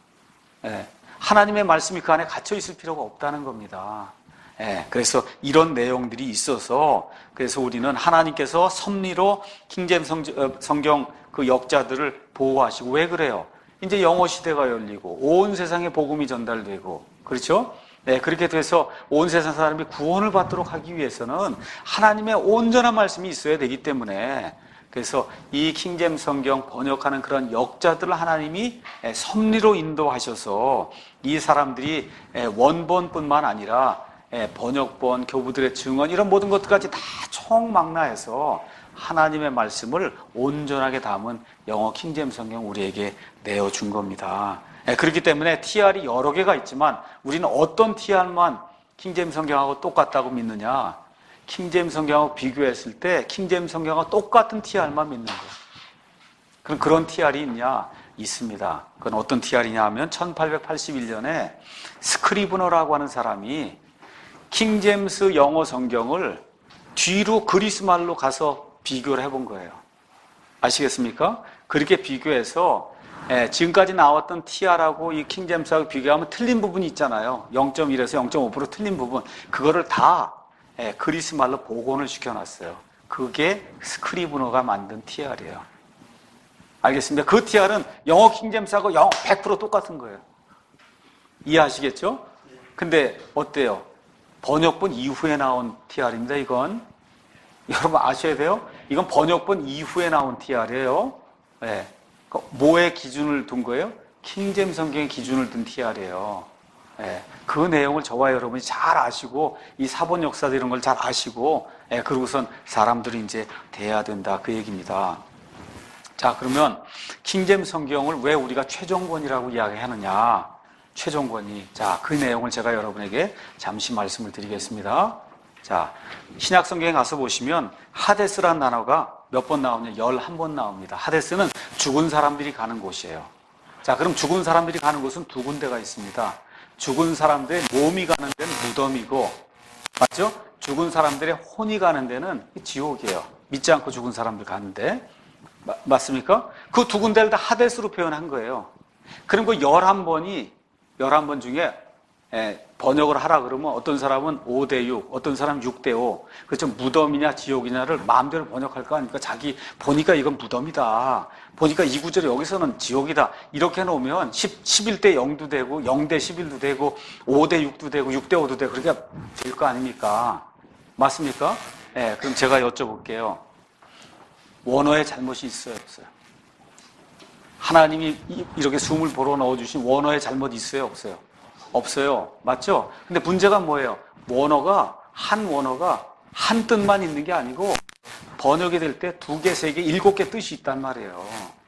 하나님의 말씀이 그 안에 갇혀 있을 필요가 없다는 겁니다. 그래서 이런 내용들이 있어서 그래서 우리는 하나님께서 섭리로 킹제임스 성경 그 역자들을 보호하시고 왜 그래요? 이제 영어 시대가 열리고 온 세상에 복음이 전달되고 그렇죠? 그렇게 돼서 온 세상 사람이 구원을 받도록 하기 위해서는 하나님의 온전한 말씀이 있어야 되기 때문에 그래서 이 킹제임스 성경 번역하는 그런 역자들을 하나님이 섭리로 인도하셔서 이 사람들이 원본뿐만 아니라 번역본, 교부들의 증언 이런 모든 것들까지 다 총망라해서 하나님의 말씀을 온전하게 담은 영어 킹제임스 성경 우리에게 내어준 겁니다. 그렇기 때문에 TR이 여러 개가 있지만 우리는 어떤 TR만 킹제임스 성경하고 똑같다고 믿느냐? 킹제임스 성경하고 비교했을 때 킹제임스 성경하고 똑같은 TR만 믿는 거예요. 그럼 그런 TR이 있냐? 있습니다. 그건 어떤 TR이냐 하면 1881년에 스크리브너라고 하는 사람이 킹제임스 영어 성경을 뒤로 그리스말로 가서 비교를 해본 거예요. 아시겠습니까? 그렇게 비교해서 지금까지 나왔던 TR하고 이 킹제임스하고 비교하면 틀린 부분이 있잖아요. 0.1에서 0.5% 틀린 부분. 그거를 다 그리스 말로 복원을 시켜놨어요. 그게 스크리브너가 만든 TR이에요. 알겠습니다. 그 TR은 영어 킹제임스하고 100% 똑같은 거예요. 이해하시겠죠? 근데 어때요? 번역본 이후에 나온 TR입니다, 이건. 여러분 아셔야 돼요? 이건 번역본 이후에 나온 TR이에요. 뭐의 기준을 둔 거예요? 킹제임스 성경의 기준을 둔 TR이에요. 그 내용을 저와 여러분이 잘 아시고, 이 사본 역사들 이런 걸 잘 아시고, 그러고선 사람들이 이제 대해야 된다. 그 얘기입니다. 자, 그러면 킹제임스 성경을 왜 우리가 최종권이라고 이야기하느냐? 최종권이. 자, 그 내용을 제가 여러분에게 잠시 말씀을 드리겠습니다. 자, 신약 성경에 가서 보시면 하데스라는 단어가 몇 번 나오냐? 11번 나옵니다. 하데스는 죽은 사람들이 가는 곳이에요. 자, 그럼 죽은 사람들이 가는 곳은 두 군데가 있습니다. 죽은 사람들의 몸이 가는 데는 무덤이고, 맞죠? 죽은 사람들의 혼이 가는 데는 지옥이에요. 믿지 않고 죽은 사람들 가는데. 맞습니까? 그 두 군데를 다 하데스로 표현한 거예요. 그럼 그 11번 중에 번역을 하라 그러면 어떤 사람은 5대6, 어떤 사람은 6대5. 그렇죠? 무덤이냐 지옥이냐를 마음대로 번역할 거 아닙니까? 자기 보니까 이건 무덤이다. 보니까 이 구절에 여기서는 지옥이다. 이렇게 해놓으면 11대 0도 되고 0대 11도 되고 5대 6도 되고 6대 5도 되고 그렇게 될 거 아닙니까? 맞습니까? 그럼 제가 여쭤볼게요. 원어에 잘못이 있어요, 없어요? 하나님이 이렇게 숨을 불어넣어주신 원어에 잘못 있어요, 없어요? 없어요. 맞죠? 근데 문제가 뭐예요? 한 원어가 한 뜻만 있는 게 아니고 번역이 될 때 2개, 3개, 7개 뜻이 있단 말이에요.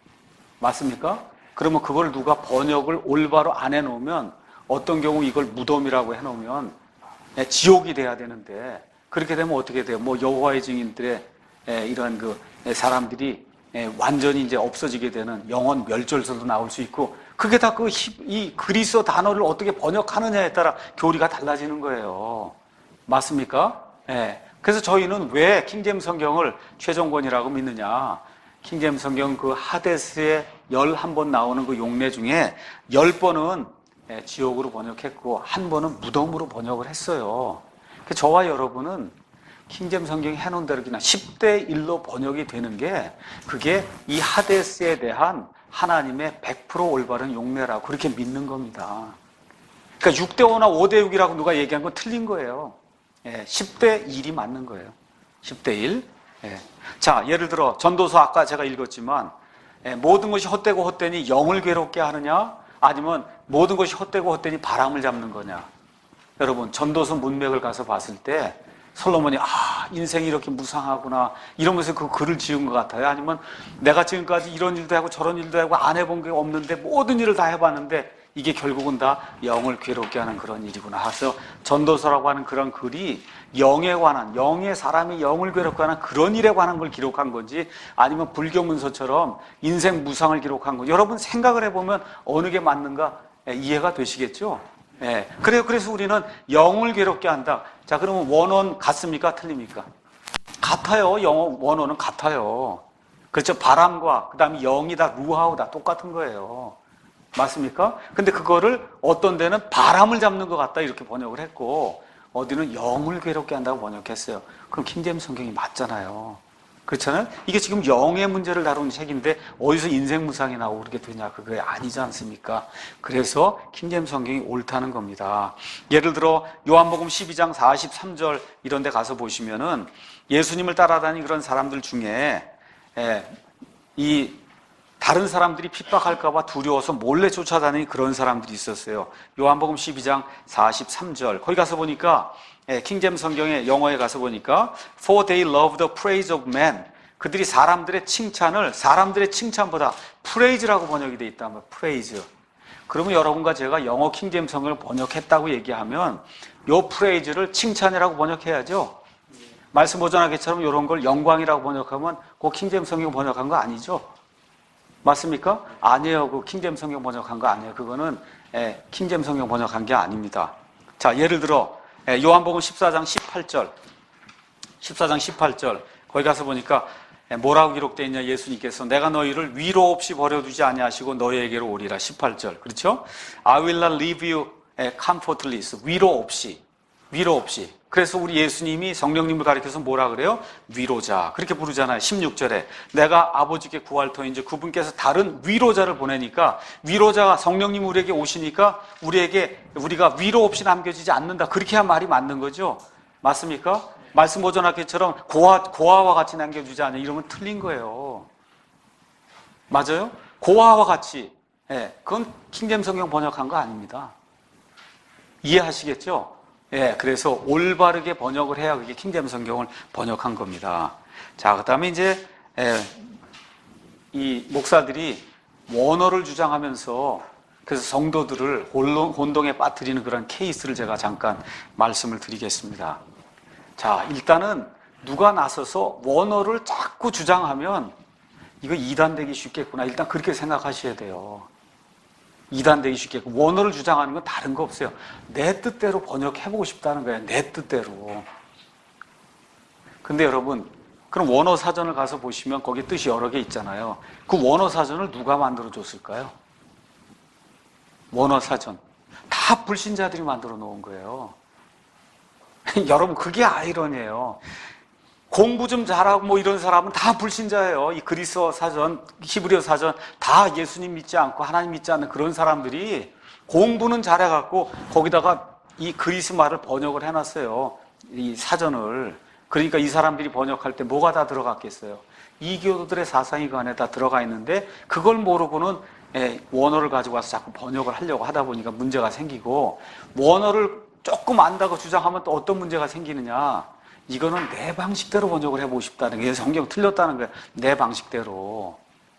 맞습니까? 그러면 그걸 누가 번역을 올바로 안 해놓으면 어떤 경우 이걸 무덤이라고 해놓으면 지옥이 돼야 되는데 그렇게 되면 어떻게 돼요? 뭐 여호와의 증인들의 이러한 그 사람들이 완전히 이제 없어지게 되는 영원 멸절설도 나올 수 있고 그게 다 이 그리스어 단어를 어떻게 번역하느냐에 따라 교리가 달라지는 거예요. 맞습니까? 그래서 저희는 왜 킹제임스 성경을 최종권이라고 믿느냐? 킹제임스 성경 그 하데스에 11번 나오는 그 용례 중에 10번은 지옥으로 번역했고 한 번은 무덤으로 번역을 했어요. 저와 여러분은 킹제임스 성경이 해놓은 대로 그냥 10대 1로 번역이 되는 게 그게 이 하데스에 대한 하나님의 100% 올바른 용례라고 그렇게 믿는 겁니다. 그러니까 6대 5나 5대 6이라고 누가 얘기한 건 틀린 거예요. 10대 1이 맞는 거예요. 10대 1. 자, 예를 들어 전도서 아까 제가 읽었지만 모든 것이 헛되고 헛되니 영을 괴롭게 하느냐 아니면 모든 것이 헛되고 헛되니 바람을 잡는 거냐. 여러분 전도서 문맥을 가서 봤을 때 솔로몬이 인생이 이렇게 무상하구나 이러면서 그 글을 지은 것 같아요. 아니면 내가 지금까지 이런 일도 하고 저런 일도 하고 안 해본 게 없는데 모든 일을 다 해봤는데 이게 결국은 다 영을 괴롭게 하는 그런 일이구나 해서 전도서라고 하는 그런 글이 영에 관한 영의 사람이 영을 괴롭게 하는 그런 일에 관한 걸 기록한 건지 아니면 불교 문서처럼 인생 무상을 기록한 건지 여러분 생각을 해보면 어느 게 맞는가 이해가 되시겠죠? 그래서 우리는 영을 괴롭게 한다. 자, 그러면 원어는 같습니까? 틀립니까? 같아요. 영어 원어는 같아요. 그렇죠? 바람과 그 다음에 영이다, 루하우다 똑같은 거예요. 맞습니까? 근데 그거를 어떤 데는 바람을 잡는 것 같다 이렇게 번역을 했고 어디는 영을 괴롭게 한다고 번역했어요. 그럼 킹제임스 성경이 맞잖아요. 그렇잖아요? 이게 지금 영의 문제를 다루는 책인데 어디서 인생 무상이 나오고 그렇게 되냐? 그게 아니지 않습니까? 그래서 킹제임스 성경이 옳다는 겁니다. 예를 들어 요한복음 12장 43절 이런 데 가서 보시면은 예수님을 따라다니는 그런 사람들 중에 이 다른 사람들이 핍박할까 봐 두려워서 몰래 쫓아다니는 그런 사람들이 있었어요. 요한복음 12장 43절 거기 가서 보니까 킹제임스 성경의 영어에 가서 보니까 For they love the praise of men 그들이 사람들의 칭찬보다 praise라고 번역이 돼 있단 말이에요. praise. 그러면 여러분과 제가 영어 킹제임스 성경을 번역했다고 얘기하면 요 praise를 칭찬이라고 번역해야죠. 말씀 보존하기처럼 이런 걸 영광이라고 번역하면 그 킹제임스 성경 번역한 거 아니죠? 맞습니까? 아니에요. 그 킹제임스 성경 번역한 거 아니에요. 그거는 킹제임스 성경 번역한 게 아닙니다. 자, 예를 들어 요한복음 14장 18절 거기 가서 보니까 뭐라고 기록되어 있냐? 예수님께서 내가 너희를 위로 없이 버려두지 아니하시고 너희에게로 오리라. 18절. 그렇죠? I will not leave you comfortless. 위로 없이. 그래서 우리 예수님이 성령님을 가리켜서 뭐라 그래요? 위로자. 그렇게 부르잖아요. 16절에. 내가 아버지께 구할 터인지 그분께서 다른 위로자를 보내니까 위로자가 성령님 우리에게 오시니까 우리가 위로 없이 남겨지지 않는다. 그렇게 한 말이 맞는 거죠. 맞습니까? 말씀 보존학회처럼 고아와 같이 남겨주지 않냐. 이러면 틀린 거예요. 맞아요? 고아와 같이. 예, 그건 킹제임스 성경 번역한 거 아닙니다. 이해하시겠죠? 예, 그래서 올바르게 번역을 해야 그게 킹제임스 성경을 번역한 겁니다. 자, 그 다음에 이제, 이 목사들이 원어를 주장하면서 그래서 성도들을 혼동에 빠뜨리는 그런 케이스를 제가 잠깐 말씀을 드리겠습니다. 자, 일단은 누가 나서서 원어를 자꾸 주장하면 이거 이단되기 쉽겠구나. 일단 그렇게 생각하셔야 돼요. 이단되기 쉽겠고, 원어를 주장하는 건 다른 거 없어요. 내 뜻대로 번역해보고 싶다는 거예요. 내 뜻대로. 근데 여러분, 그럼 원어 사전을 가서 보시면 거기 뜻이 여러 개 있잖아요. 그 원어 사전을 누가 만들어줬을까요? 원어 사전. 다 불신자들이 만들어 놓은 거예요. 여러분, 그게 아이러니예요. 공부 좀 잘하고 뭐 이런 사람은 다 불신자예요. 이 그리스어 사전, 히브리어 사전 다 예수님 믿지 않고 하나님 믿지 않는 그런 사람들이 공부는 잘해갖고 거기다가 이 그리스 말을 번역을 해놨어요. 이 사전을. 그러니까 이 사람들이 번역할 때 뭐가 다 들어갔겠어요? 이교도들의 사상이 그 안에 다 들어가 있는데 그걸 모르고는 원어를 가지고 와서 자꾸 번역을 하려고 하다 보니까 문제가 생기고, 원어를 조금 안다고 주장하면 또 어떤 문제가 생기느냐. 이거는 내 방식대로 번역을 해보고 싶다는 게, 성경 틀렸다는 거예요. 내 방식대로.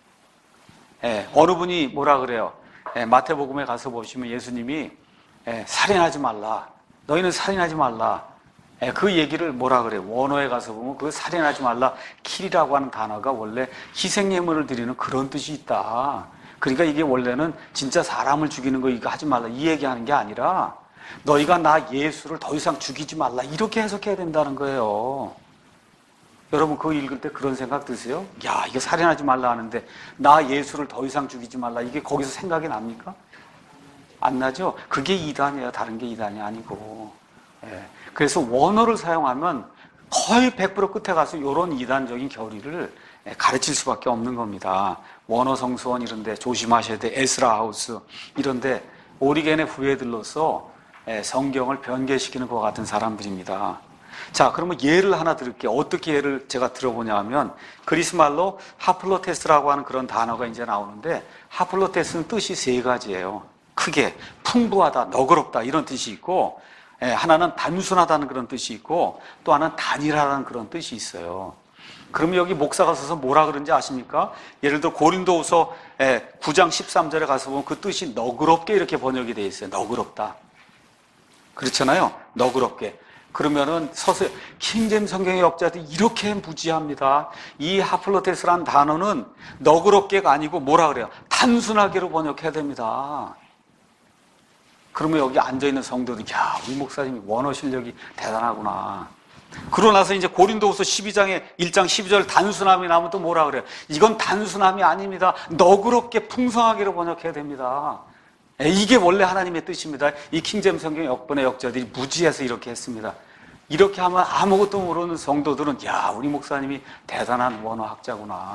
어느 분이 뭐라 그래요? 마태복음에 가서 보시면 예수님이 살인하지 말라. 너희는 살인하지 말라. 그 얘기를 뭐라 그래요? 원어에 가서 보면 그 살인하지 말라. 킬이라고 하는 단어가 원래 희생예물을 드리는 그런 뜻이 있다. 그러니까 이게 원래는 진짜 사람을 죽이는 거 이거 하지 말라. 이 얘기하는 게 아니라 너희가 나 예수를 더 이상 죽이지 말라. 이렇게 해석해야 된다는 거예요. 여러분 그거 읽을 때 그런 생각 드세요? 야, 이거 살인하지 말라 하는데 나 예수를 더 이상 죽이지 말라. 이게 거기서 생각이 납니까? 안 나죠? 그게 이단이에요. 다른 게 이단이 아니고. 그래서 원어를 사용하면 거의 100% 끝에 가서 이런 이단적인 교리를 가르칠 수밖에 없는 겁니다. 원어 성수원 이런 데 조심하셔야 돼. 에스라 하우스 이런 데 오리겐의 후예들로서 성경을 변개시키는 것 같은 사람들입니다. 자, 그러면 예를 하나 들을게요. 어떻게 예를 제가 들어보냐 하면 그리스 말로 하플로테스라고 하는 그런 단어가 이제 나오는데, 하플로테스는 뜻이 세 가지예요. 크게 풍부하다, 너그럽다 이런 뜻이 있고, 하나는 단순하다는 그런 뜻이 있고, 또 하나는 단일하다는 그런 뜻이 있어요. 그러면 여기 목사가 써서 뭐라 그런지 아십니까? 예를 들어 고린도후서 9장 13절에 가서 보면 그 뜻이 너그럽게 이렇게 번역이 되어 있어요. 너그럽다. 그렇잖아요. 너그럽게. 그러면은 킹제임스 성경의 역자들이 이렇게 무지합니다. 이 하플로테스라는 단어는 너그럽게가 아니고 뭐라 그래요? 단순하게로 번역해야 됩니다. 그러면 여기 앉아있는 성도들이, 야, 우리 목사님이 원어 실력이 대단하구나. 그러고 나서 이제 고린도후서 12장에 1장 12절 단순함이 나오면 또 뭐라 그래요? 이건 단순함이 아닙니다. 너그럽게 풍성하게로 번역해야 됩니다. 이게 원래 하나님의 뜻입니다. 이 킹제임스 성경 역번의 역자들이 무지해서 이렇게 했습니다. 이렇게 하면 아무것도 모르는 성도들은, 야, 우리 목사님이 대단한 원어학자구나.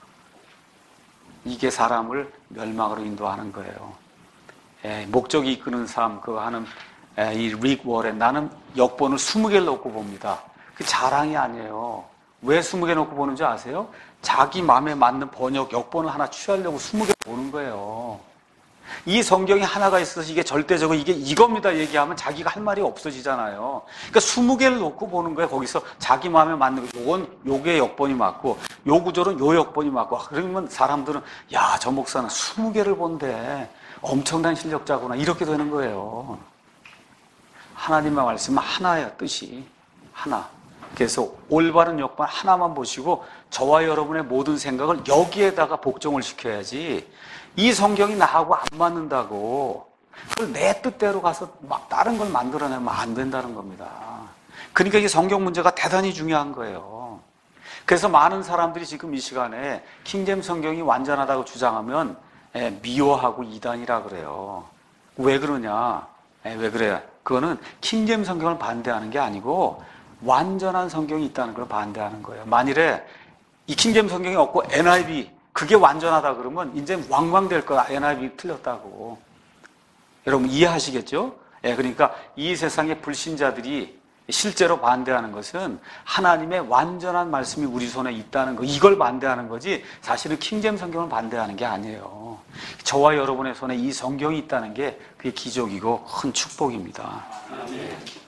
이게 사람을 멸망으로 인도하는 거예요. 목적이 이끄는 삶, 그거 하는 이 릭 워렌, 나는 역본을 20개를 놓고 봅니다. 그 자랑이 아니에요. 왜 20개 놓고 보는지 아세요? 자기 마음에 맞는 번역, 역본을 하나 취하려고 20개 보는 거예요. 이 성경이 하나가 있어서 이게 절대적으로 이게 이겁니다 얘기하면 자기가 할 말이 없어지잖아요. 그러니까 20개를 놓고 보는 거예요. 거기서 자기 마음에 맞는 거. 요건 요게 역본이 맞고 요 구절은 요 역본이 맞고. 그러면 사람들은, 야, 저 목사는 20개를 본데 엄청난 실력자구나. 이렇게 되는 거예요. 하나님의 말씀은 하나예요. 뜻이 하나. 그래서 올바른 역본 하나만 보시고 저와 여러분의 모든 생각을 여기에다가 복종을 시켜야지, 이 성경이 나하고 안 맞는다고 그걸 내 뜻대로 가서 막 다른 걸 만들어내면 안 된다는 겁니다. 그러니까 이게 성경 문제가 대단히 중요한 거예요. 그래서 많은 사람들이 지금 이 시간에 킹제임스 성경이 완전하다고 주장하면 미워하고 이단이라 그래요. 왜 그러냐? 왜 그래요? 그거는 킹제임스 성경을 반대하는 게 아니고 완전한 성경이 있다는 걸 반대하는 거예요. 만일에 이 킹제임스 성경이 없고 NIV 그게 완전하다 그러면 이제 왕왕될 거야. NIV 틀렸다고. 여러분 이해하시겠죠? 그러니까 이 세상의 불신자들이 실제로 반대하는 것은 하나님의 완전한 말씀이 우리 손에 있다는 거, 이걸 반대하는 거지 사실은 킹제임스 성경을 반대하는 게 아니에요. 저와 여러분의 손에 이 성경이 있다는 게 그게 기적이고 큰 축복입니다.